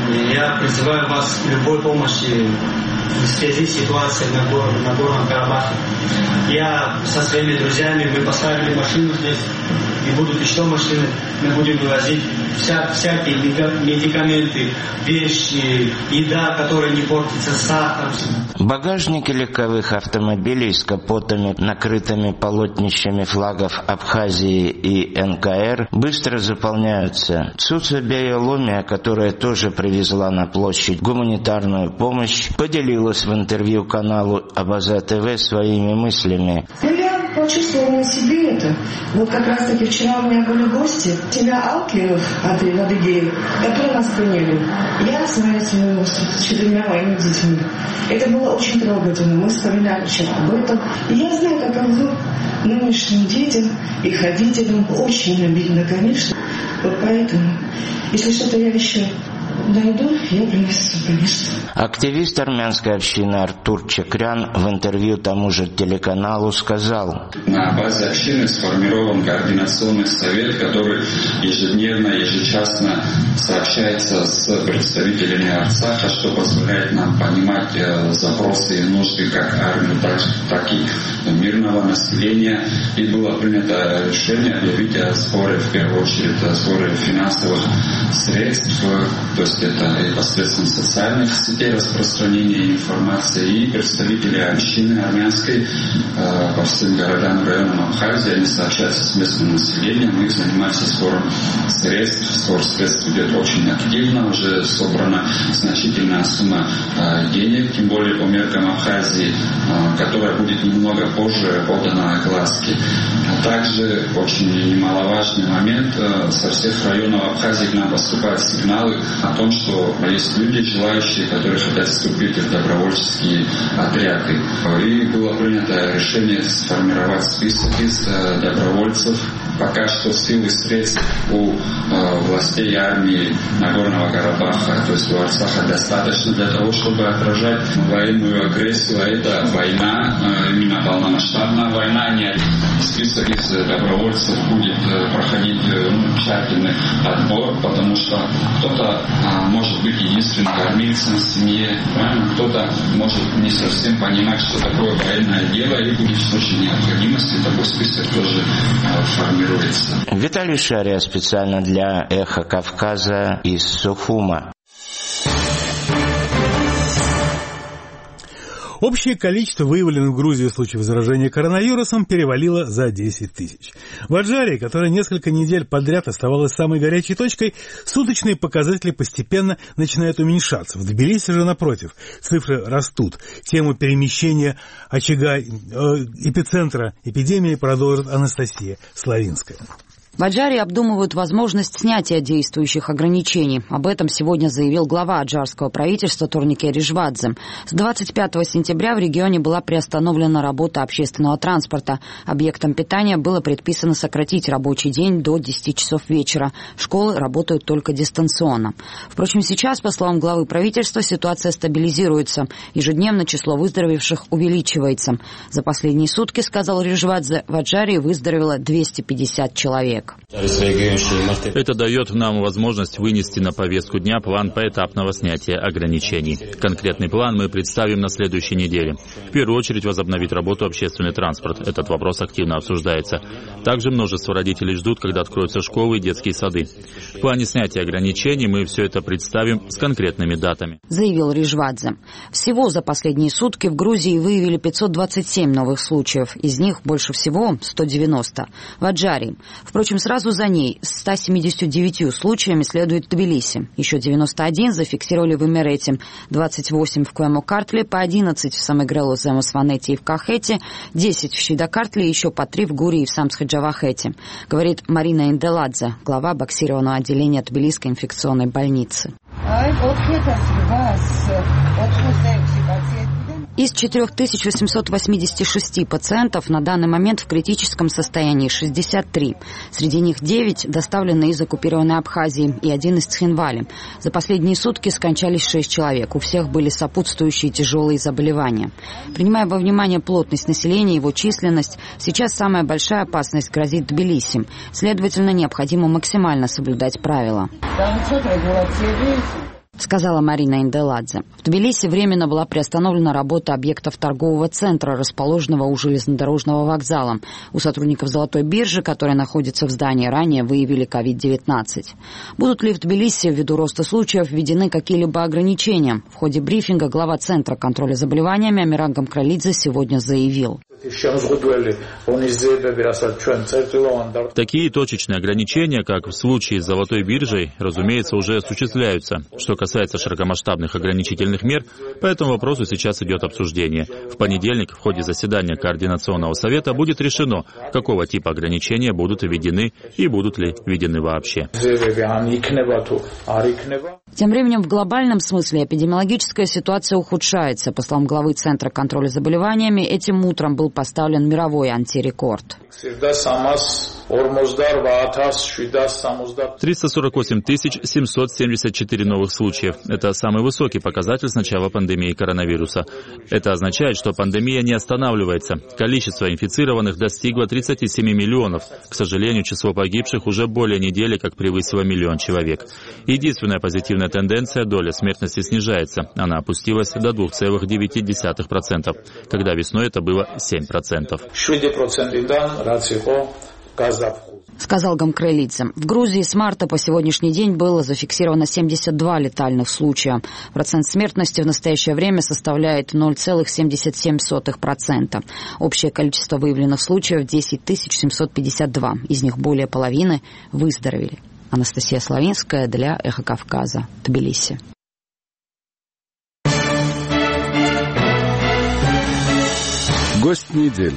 я призываю вас к любой помощи в связи с ситуацией на Нагорном, Нагорном Карабахе. Я со своими друзьями, мы поставили машину здесь, и будут еще машины, мы будем вывозить вся, всякие медикаменты, вещи, еда, которая не портится, сахар. Багажники легковых автомобилей с капотами, накрытыми полотнищами флагов Абхазии и эн ка эр, быстро заполняются. Цуца Беяломия, которая тоже привезла на площадь гуманитарную помощь, поделилась в интервью каналу Абаза ТВ своими мыслями. Я почувствовала на себе это. Вот как раз таки вчера у меня были гости, тебя Алкиев, Андрей Адыгеев, которые нас приняли. Я с моими с четырьмя моими детьми. Это было очень трогательно. Мы вспоминали вчера об этом. И я знаю, каково нынешним детям, их родителям. Очень обидно, конечно. Вот поэтому, если что-то я еще найду, я принесу, конечно. Активист армянской общины Артур Чекрян в интервью тому же телеканалу сказал: на базе общины сформирован координационный совет, который ежедневно, ежечасно сообщается с представителями Арцаха, что позволяет нам понимать запросы и нужды как армии, так и мирного населения. И было принято решение объявить о сборе, в первую очередь, о сборе финансовых средств, то есть это и посредством социальных сетей распространения информации, и представители общины армянской э, по всем городам и районам Абхазии, они сообщаются с местным населением, их занимаются сбором средств. Сбор средств идет очень активно, уже собрана значительная сумма э, денег, тем более по меркам Абхазии, э, которая будет немного позже подана огласке. А также очень немаловажный момент, э, со всех районов Абхазии к нам поступают сигналы о том, что есть люди, желающие, которые хотят вступить в добровольческие отряды. И было принято решение сформировать список из э, добровольцев. Пока что сил и средств у э, властей армии Нагорного Карабаха то есть в Арцахе, достаточно для того, чтобы отражать военную агрессию. А это война, именно полномасштабная война. Не список из добровольцев будет проходить ну, тщательный отбор, потому что кто-то а, может быть единственным кормильцем в семье, правильно? Кто-то может не совсем понимать, что такое военное дело, и будет в случае необходимости такой список тоже а, формируется. Виталий Шария специально для «Эхо Кавказа» из Сухума. Общее количество выявленных в Грузии случаев заражения коронавирусом перевалило за десять тысяч. В Аджарии, которая несколько недель подряд оставалась самой горячей точкой, суточные показатели постепенно начинают уменьшаться. В Тбилиси же, напротив, цифры растут. Тему перемещения очага э, эпицентра эпидемии продолжит Анастасия Славинская. В Аджаре обдумывают возможность снятия действующих ограничений. Об этом сегодня заявил глава аджарского правительства Турнике Ришвадзе. С двадцать пятого сентября в регионе была приостановлена работа общественного транспорта. Объектам питания было предписано сократить рабочий день до десяти часов вечера. Школы работают только дистанционно. Впрочем, сейчас, по словам главы правительства, ситуация стабилизируется. Ежедневно число выздоровевших увеличивается. За последние сутки, сказал Ришвадзе, в Аджарии выздоровело двести пятьдесят человек. Это дает нам возможность вынести на повестку дня план поэтапного снятия ограничений. Конкретный план мы представим на следующей неделе. В первую очередь возобновить работу общественный транспорт. Этот вопрос активно обсуждается. Также множество родителей ждут, когда откроются школы и детские сады. В плане снятия ограничений мы все это представим с конкретными датами, заявил Ришвадзе. Всего за последние сутки в Грузии выявили пятьсот двадцать семь новых случаев. Из них больше всего сто девяносто в Аджарии. Впрочем, сразу за ней с ста семидесятью девятью случаями следует Тбилиси. Еще девяносто один зафиксировали в Имерете, двадцать восемь в Куэмо-Картле, по одиннадцать в Самыгрелу, Земосванете и в Кахете, десять в Щидакартле и еще по три в Гури и в Самсхаджавахете, говорит Марина Инделадзе, глава боксированного отделения Тбилисской инфекционной больницы. Из четырех тысяч восьмисот восьмидесяти шести пациентов на данный момент в критическом состоянии шестьдесят три. Среди них девять доставлены из оккупированной Абхазии и один из Цхинвали. За последние сутки скончались шесть человек. У всех были сопутствующие тяжелые заболевания. Принимая во внимание плотность населения и его численность, сейчас самая большая опасность грозит Тбилиси. Следовательно, необходимо максимально соблюдать правила, сказала Марина Инделадзе. В Тбилиси временно была приостановлена работа объектов торгового центра, расположенного у железнодорожного вокзала. У сотрудников Золотой биржи, которая находится в здании, ранее выявили ковид девятнадцать. Будут ли в Тбилиси ввиду роста случаев введены какие-либо ограничения? В ходе брифинга глава Центра контроля заболеваниями Амиран Гамкралидзе сегодня заявил. Такие точечные ограничения, как в случае с Золотой биржей, разумеется, уже осуществляются. Что касается широкомасштабных ограничительных мер, по этому вопросу сейчас идет обсуждение. В понедельник в ходе заседания Координационного совета будет решено, какого типа ограничения будут введены и будут ли введены вообще. Тем временем в глобальном смысле эпидемиологическая ситуация ухудшается. По словам главы Центра контроля заболеваниями, этим утром был поставлен мировой антирекорд. триста сорок восемь тысяч семьсот семьдесят четыре новых случаев. Это самый высокий показатель с начала пандемии коронавируса. Это означает, что пандемия не останавливается. Количество инфицированных достигло тридцати семи миллионов. К сожалению, число погибших уже более недели как превысило миллион человек. Единственная позитивная тенденция — доля смертности снижается. Она опустилась до двух целых девяти десятых процента, когда весной это было семь процентов. Сказал Гамкралидзе. В Грузии с марта по сегодняшний день было зафиксировано семьдесят два летальных случая. Процент смертности в настоящее время составляет ноль целых семьдесят семь сотых процента. Общее количество выявленных случаев десять тысяч семьсот пятьдесят два. Из них более половины выздоровели. Анастасия Славинская для «Эхо Кавказа», Тбилиси. Гость недели.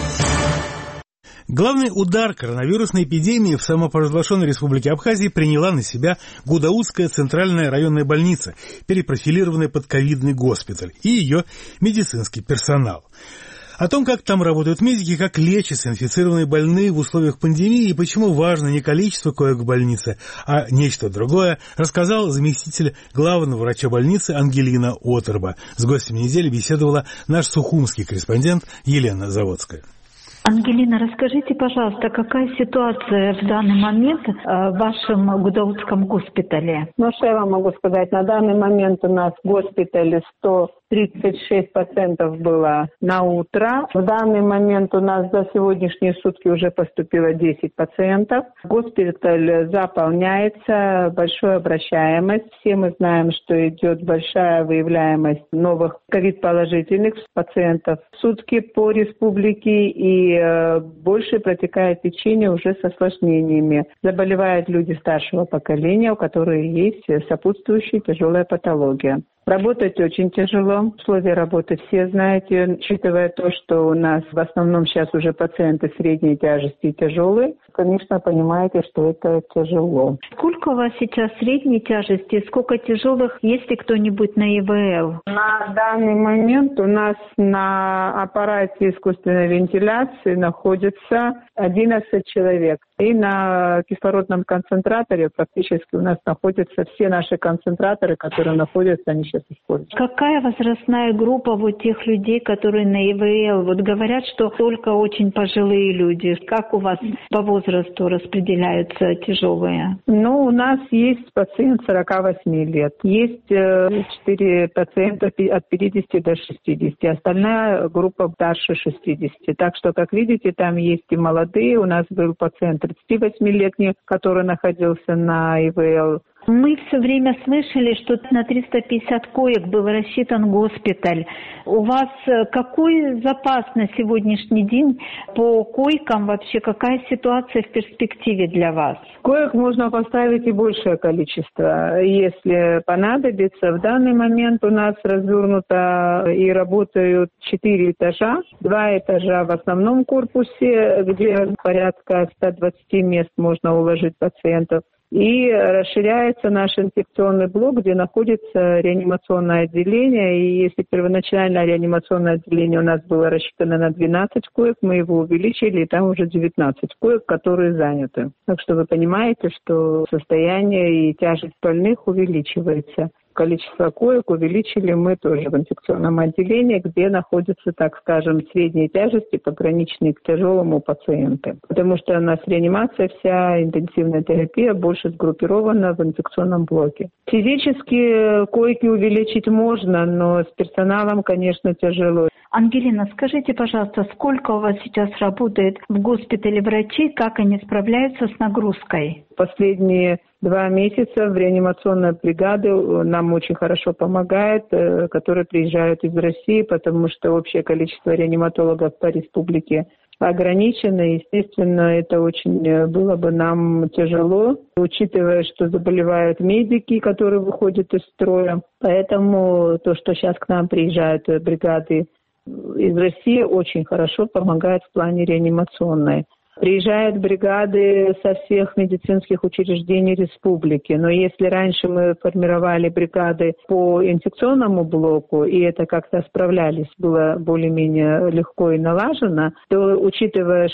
Главный удар коронавирусной эпидемии в самопровозглашенной республике Абхазии приняла на себя Гудаутская центральная районная больница, перепрофилированная под ковидный госпиталь, и ее медицинский персонал. О том, как там работают медики, как лечатся инфицированные больные в условиях пандемии и почему важно не количество коек в больнице, а нечто другое, рассказал заместитель главного врача больницы Ангелина Оторба. С гостем недели беседовала наш сухумский корреспондент Елена Заводская. Ангелина, расскажите, пожалуйста, какая ситуация в данный момент в вашем Гудаутском госпитале? Ну, что я вам могу сказать? На данный момент у нас в госпитале сто тридцать шесть пациентов было на утро. В данный момент у нас за сегодняшние сутки уже поступило десять пациентов. Госпиталь заполняется, большая обращаемость. Все мы знаем, что идет большая выявляемость новых ковид-положительных пациентов в сутки по республике, и э, больше протекает течение уже с осложнениями. Заболевают люди старшего поколения, у которых есть сопутствующая тяжелая патология. Работать очень тяжело. Условия работы все знаете, учитывая то, что у нас в основном сейчас уже пациенты средней тяжести и тяжелые. Конечно, понимаете, что это тяжело. Сколько у вас сейчас средней тяжести, сколько тяжелых, есть ли кто-нибудь на И В Л? На данный момент у нас на аппарате искусственной вентиляции находится одиннадцать человек. И на кислородном концентраторе практически у нас находятся все наши концентраторы, которые находятся, они сейчас используются. Какая возрастная группа вот тех людей, которые на И В Л? Вот говорят, что только очень пожилые люди. Как у вас по возрасту распределяются тяжелые? Ну, у нас есть пациент сорок восемь лет. Есть четыре пациента от пятидесяти до шестидесяти. Остальная группа старше шестидесяти. Так что, как видите, там есть и молодые. У нас был пациент тридцативосьмилетний, который находился на И В Л. Мы все время слышали, что на триста пятьдесят коек был рассчитан госпиталь. У вас какой запас на сегодняшний день по койкам? Вообще, какая ситуация в перспективе для вас? Коек можно поставить и большее количество, если понадобится. В данный момент у нас развернуто и работают четыре этажа. Два этажа в основном корпусе, где порядка ста двадцати мест можно уложить пациентов. И расширяется наш инфекционный блок, где находится реанимационное отделение. И если первоначально реанимационное отделение у нас было рассчитано на двенадцать коек, мы его увеличили, и там уже девятнадцать коек, которые заняты. Так что вы понимаете, что состояние и тяжесть больных увеличивается. Количество коек увеличили мы тоже в инфекционном отделении, где находятся, так скажем, средней тяжести, пограничные к тяжелому пациенты. Потому что у нас реанимация, вся интенсивная терапия больше сгруппирована в инфекционном блоке. Физически койки увеличить можно, но с персоналом, конечно, тяжело. Ангелина, скажите, пожалуйста, сколько у вас сейчас работает в госпитале врачей, как они справляются с нагрузкой? Последние два месяца в реанимационной бригаде нам очень хорошо помогает, которые приезжают из России, потому что общее количество реаниматологов по республике ограничено. Естественно, это очень было бы нам тяжело, учитывая, что заболевают медики, которые выходят из строя. Поэтому то, что сейчас к нам приезжают бригады из России, очень хорошо помогает в плане реанимационной. Приезжают бригады со всех медицинских учреждений республики. Но если раньше мы формировали бригады по инфекционному блоку, и это как-то справлялись, было более-менее легко и налажено, то, учитывая,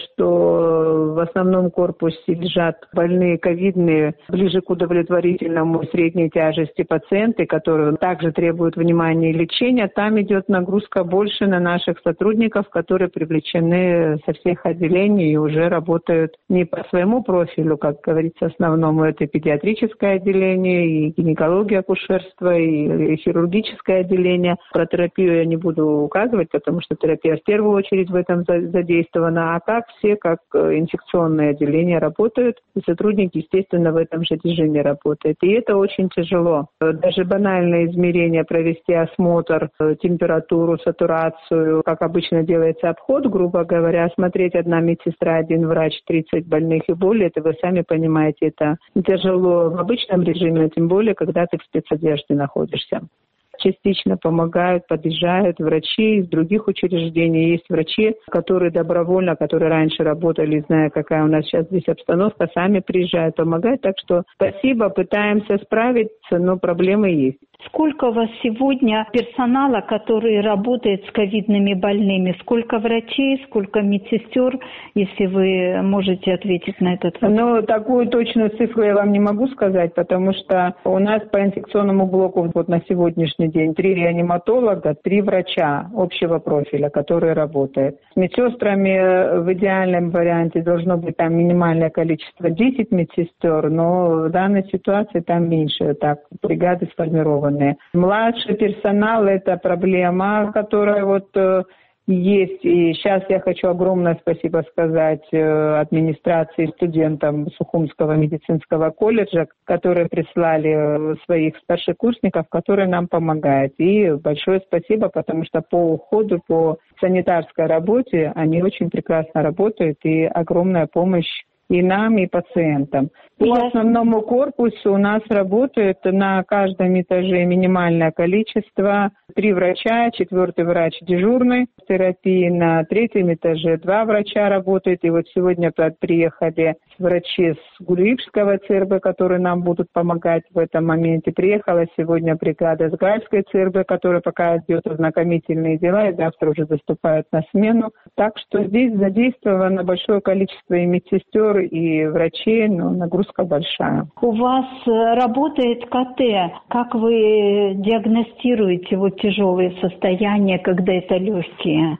что в основном корпусе лежат больные ковидные, ближе к удовлетворительному средней тяжести пациенты, которые также требуют внимания и лечения, там идет нагрузка больше на наших сотрудников, которые привлечены со всех отделений и уже работают не по своему профилю, как говорится, основному это педиатрическое отделение, и гинекология, акушерство, и, и хирургическое отделение. Про терапию я не буду указывать, потому что терапия в первую очередь в этом задействована, а так все, как инфекционные отделения, работают, и сотрудники, естественно, в этом же режиме работают. И это очень тяжело. Даже банальное измерение, провести осмотр, температуру, сатурацию, как обычно делается обход, грубо говоря, смотреть одна медсестра, один врач, тридцать больных и более, это вы сами понимаете, это тяжело в обычном режиме, тем более, когда ты в спецодежде находишься. Частично помогают, подъезжают врачи из других учреждений. Есть врачи, которые добровольно, которые раньше работали, зная, какая у нас сейчас здесь обстановка, сами приезжают, помогают. Так что спасибо, пытаемся справиться, но проблемы есть. Сколько у вас сегодня персонала, который работает с ковидными больными? Сколько врачей, сколько медсестер, если вы можете ответить на этот вопрос? Ну, такую точную цифру я вам не могу сказать, потому что у нас по инфекционному блоку вот на сегодняшний день три реаниматолога, три врача общего профиля, которые работают. С медсестрами в идеальном варианте должно быть там минимальное количество десять медсестер, но в данной ситуации там меньше, так, бригады сформированные. Младший персонал – это проблема, которая вот есть. И сейчас я хочу огромное спасибо сказать администрации, студентам Сухумского медицинского колледжа, которые прислали своих старшекурсников, которые нам помогают. И большое спасибо, потому что по уходу, по санитарской работе они очень прекрасно работают, и огромная помощь и нам, и пациентам. По основному корпусу у нас работает на каждом этаже минимальное количество. Три врача, четвертый врач дежурный в терапии. На третьем этаже два врача работают. И вот сегодня приехали врачи с Гулиевского ЦРБ, которые нам будут помогать в этом моменте. Приехала сегодня бригада с Гальской ЦРБ, которая пока идет ознакомительные дела, и завтра уже заступают на смену. Так что здесь задействовано большое количество и медсестер, и врачей, но нагрузка большая. У вас работает КТ. Как вы диагностируете вот тяжелые состояния, когда это легкие?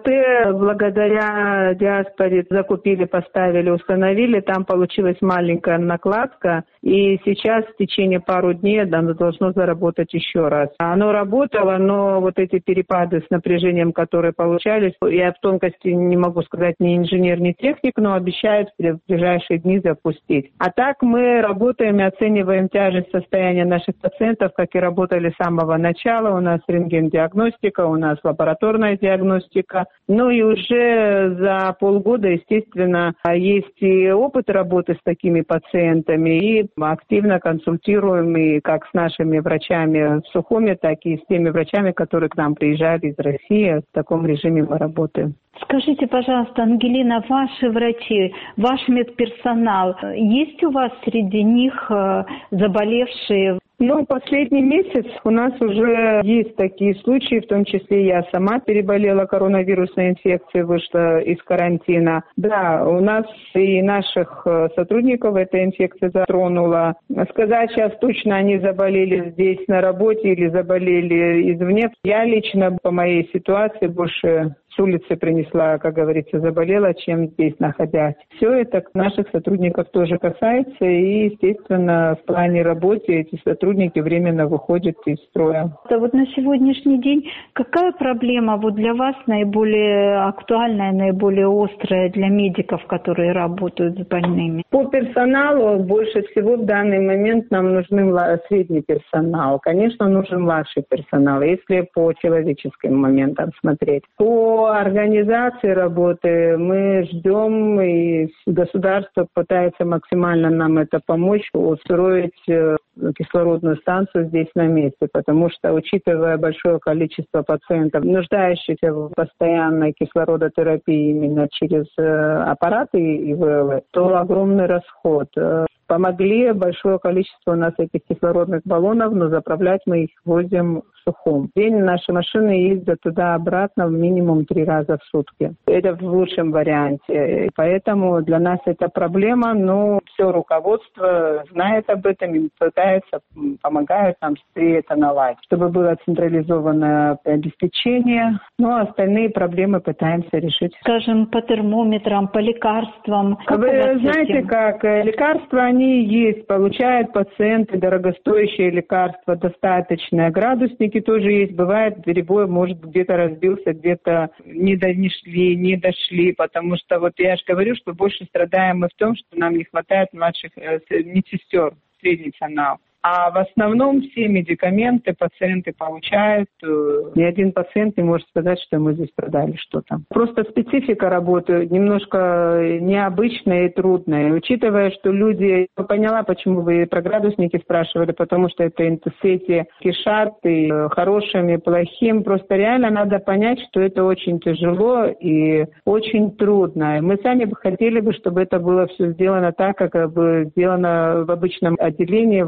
КТ благодаря диаспоре закупили, поставили, установили. Там получилась маленькая накладка. И сейчас в течение пару дней оно должно заработать еще раз. Оно работало, но вот эти перепады с напряжением, которые получались, я в тонкости не могу сказать ни инженер, ни техник, но обещают в ближайшие дни запустить. А так мы работаем и оцениваем тяжесть состояния наших пациентов, как и работали с самого начала. У нас рентген-диагностика, у нас лабораторная диагностика. Ну и уже за полгода, естественно, есть и опыт работы с такими пациентами, и активно консультируем и как с нашими врачами в Сухуме, так и с теми врачами, которые к нам приезжали из России. В таком режиме мы работаем. Скажите, пожалуйста, Ангелина, ваши врачи, ваш медперсонал, есть у вас среди них заболевшие? Ну, последний месяц у нас уже есть такие случаи, в том числе я сама переболела коронавирусной инфекцией, вышла из карантина. Да, у нас и наших сотрудников эта инфекция затронула. Сказать сейчас точно, они заболели здесь на работе или заболели извне. Я лично по моей ситуации больше с улицы принесла, как говорится, заболела, чем здесь находясь. Все это наших сотрудников тоже касается, и, естественно, в плане работы эти сотрудники временно выходят из строя. Вот на сегодняшний день какая проблема вот для вас наиболее актуальная, наиболее острая для медиков, которые работают с больными? По персоналу больше всего в данный момент нам нужен средний персонал. Конечно, нужен младший персонал, если по человеческим моментам смотреть. По По организации работы мы ждем, и государство пытается максимально нам это помочь, устроить кислородную станцию здесь на месте, потому что, учитывая большое количество пациентов, нуждающихся в постоянной кислородотерапии именно через аппараты ИВЛ, то огромный расход. Помогли большое количество у нас этих кислородных баллонов, но заправлять мы их возим в Сухум. В день наши машины ездят туда-обратно минимум три раза в сутки. Это в лучшем варианте. Поэтому для нас это проблема, но все руководство знает об этом и пытается, помогают нам быстрее это наладить, чтобы было централизованное обеспечение. Ну, а остальные проблемы пытаемся решить. Скажем, по термометрам, по лекарствам. Как Вы знаете, этим? Как лекарства, они есть, получают пациенты дорогостоящие лекарства, достаточное. Градусники тоже есть. Бывает, перебой, может, где-то разбился, где-то не дошли, не дошли, потому что, вот я же говорю, что больше страдаем мы в том, что нам не хватает младших э, медсестер, средний персонал. А в основном все медикаменты пациенты получают. Ни один пациент не может сказать, что ему здесь продали что-то. Просто специфика работы немножко необычная и трудная. И учитывая, что люди... Я поняла, почему вы про градусники спрашивали, потому что это сети кишат и хорошим, и плохим. Просто реально надо понять, что это очень тяжело и очень трудно. И мы сами бы хотели бы, чтобы это было все сделано так, как бы сделано в обычном отделении, чтобы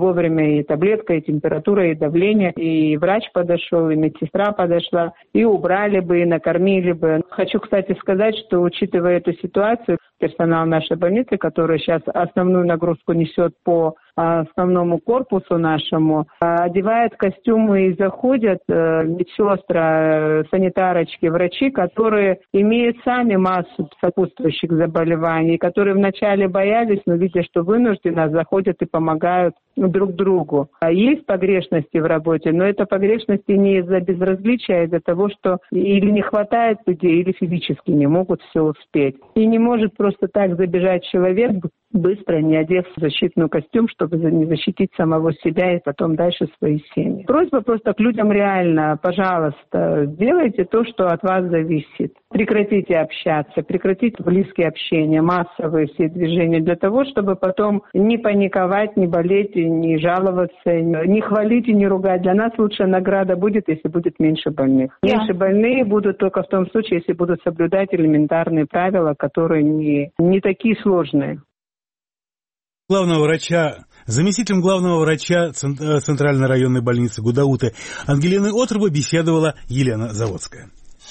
вовремя и таблетка, и температура, и давление, и врач подошел, и медсестра подошла, и убрали бы, и накормили бы. Хочу, кстати, сказать, что, учитывая эту ситуацию, персонал нашей больницы, который сейчас основную нагрузку несет по основному корпусу нашему, одевают костюмы и заходят медсестры, санитарочки, врачи, которые имеют сами массу сопутствующих заболеваний, которые вначале боялись, но видя, что вынуждены, заходят и помогают друг другу. Есть погрешности в работе, но это погрешности не из-за безразличия, а из-за того, что или не хватает людей, или физически не могут все успеть. И не может просто так забежать человек, быстро не одев защитный костюм, чтобы не защитить самого себя и потом дальше свои семьи. Просьба просто к людям реально, пожалуйста, сделайте то, что от вас зависит. Прекратите общаться, прекратите близкие общения, массовые все движения, для того, чтобы потом не паниковать, не болеть, не жаловаться, не хвалить и не ругать. Для нас лучшая награда будет, если будет меньше больных. Yeah. Меньше больные будут только в том случае, если будут соблюдать элементарные правила, которые не, не такие сложные. Главного врача, заместителем главного врача Центральной районной больницы Гудауты Ангелины Отровой беседовала Елена Заводская.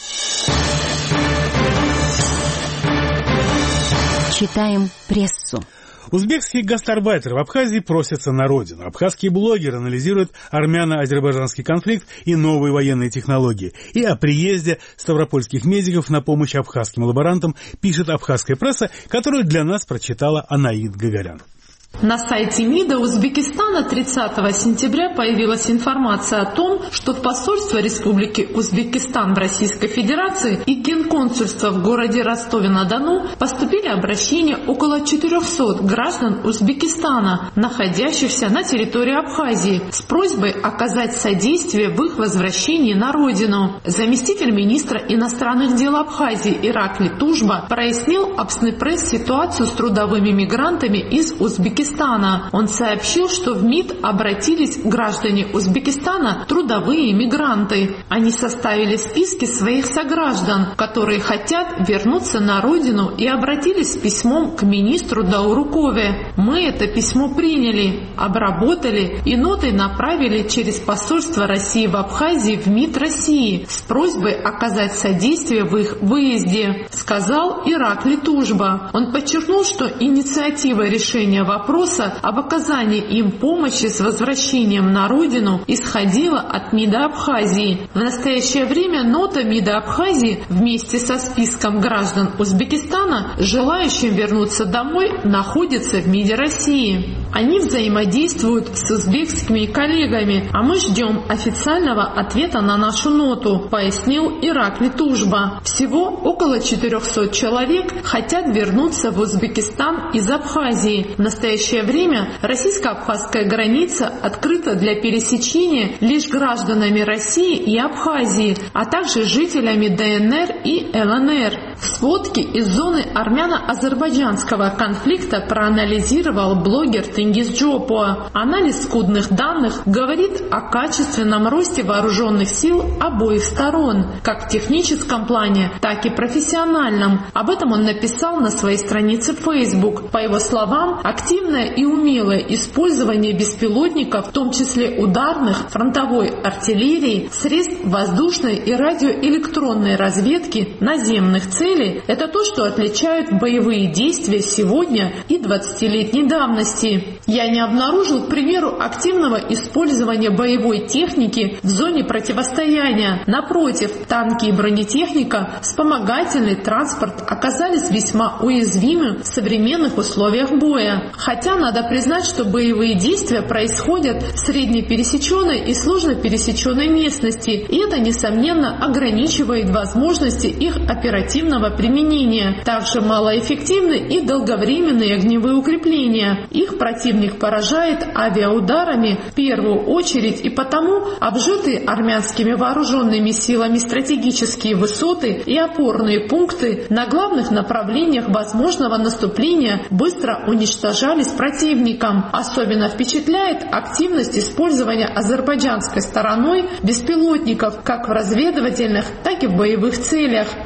Читаем прессу. Узбекские гастарбайтеры в Абхазии просятся на родину. Абхазские блогеры анализируют армяно-азербайджанский конфликт и новые военные технологии. И о приезде ставропольских медиков на помощь абхазским лаборантам пишет абхазская пресса, которую для нас прочитала Анаид Гагарян. На сайте МИДа Узбекистана тридцатого сентября появилась информация о том, что в посольство Республики Узбекистан в Российской Федерации и Генконсульство в городе Ростове-на-Дону поступили обращения около четырехсот граждан Узбекистана, находящихся на территории Абхазии, с просьбой оказать содействие в их возвращении на родину. Заместитель министра иностранных дел Абхазии Иракли Тужба прояснил Абснепресс ситуацию с трудовыми мигрантами из Узбекистана. Он сообщил, что в МИД обратились граждане Узбекистана, трудовые мигранты. Они составили списки своих сограждан, которые хотят вернуться на родину, и обратились с письмом к министру Даурукове. Мы это письмо приняли, обработали и нотой направили через посольство России в Абхазии в МИД России с просьбой оказать содействие в их выезде, сказал Иракли Тужба. Он подчеркнул, что инициатива решения вопроса Вопроса об оказании им помощи с возвращением на родину исходила от МИДа Абхазии. В настоящее время нота МИДа Абхазии вместе со списком граждан Узбекистана, желающим вернуться домой, находится в МИДе России. Они взаимодействуют с узбекскими коллегами, а мы ждем официального ответа на нашу ноту, пояснил Иракли Тужба. Всего около четырехсот человек хотят вернуться в Узбекистан из Абхазии. В настоящее В настоящее время российско-абхазская граница открыта для пересечения лишь гражданами России и Абхазии, а также жителями ДНР и ЛНР. Сводки из зоны армяно-азербайджанского конфликта проанализировал блогер Тенгиз Джопуа. Анализ скудных данных говорит о качественном росте вооруженных сил обоих сторон, как в техническом плане, так и профессиональном. Об этом он написал на своей странице в Facebook. По его словам, активно и умелое использование беспилотников, в том числе ударных, фронтовой артиллерии, средств воздушной и радиоэлектронной разведки наземных целей – это то, что отличают боевые действия сегодня и двадцатилетней давности. Я не обнаружил, к примеру, активного использования боевой техники в зоне противостояния. Напротив, танки и бронетехника, вспомогательный транспорт оказались весьма уязвимы в современных условиях боя. Хотя надо признать, что боевые действия происходят в среднепересеченной и сложно пересеченной местности, и это, несомненно, ограничивает возможности их оперативного применения. Также малоэффективны и долговременные огневые укрепления. Их противник поражает авиаударами в первую очередь, и потому обжитые армянскими вооруженными силами стратегические высоты и опорные пункты на главных направлениях возможного наступления быстро уничтожались противником. Особенно впечатляет активность использования азербайджанской стороной беспилотников как в разведывательных, так и в боевых целях.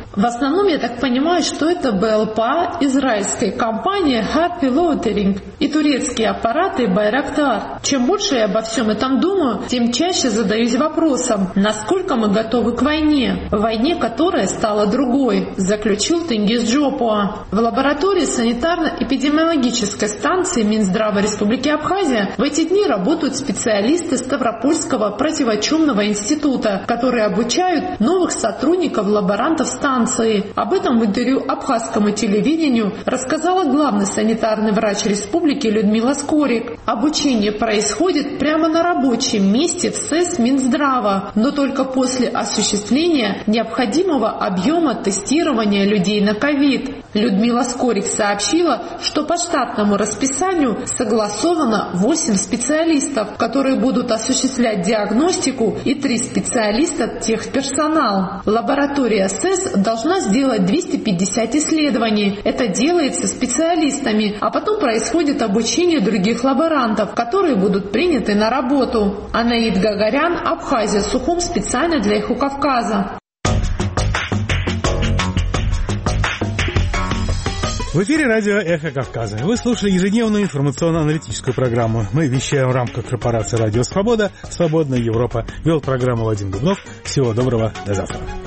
В основном, я так понимаю, что это БЛПА израильской компании Happy Loitering и турецкие аппараты Байрактар. Чем больше я обо всем этом думаю, тем чаще задаюсь вопросом, насколько мы готовы к войне, войне, которая стала другой, заключил Тенгиз Джопуа. В лаборатории санитарно-эпидемиологической станции Минздрава Республики Абхазия в эти дни работают специалисты Ставропольского противочумного института, которые обучают новых сотрудников, лаборантов станции. Об этом в интервью абхазскому телевидению рассказала главный санитарный врач республики Людмила Скорик. Обучение происходит прямо на рабочем месте в СЭС Минздрава, но только после осуществления необходимого объема тестирования людей на ковид. Людмила Скорик сообщила, что по штатному расписанию согласовано восемь специалистов, которые будут осуществлять диагностику, и три специалиста техперсонал. Лаборатория СЭС должна сделать двести пятьдесят исследований. Это делается специалистами, а потом происходит обучение других лаборантов, которые будут приняты на работу. Анаид Гагарян, Абхазия, Сухум, специально для Эхо Кавказа. В эфире радио «Эхо Кавказа». Вы слушали ежедневную информационно-аналитическую программу. Мы вещаем в рамках корпорации «Радио Свобода». «Свободная Европа». Вел программу Вадим Дубнов. Всего доброго. До завтра.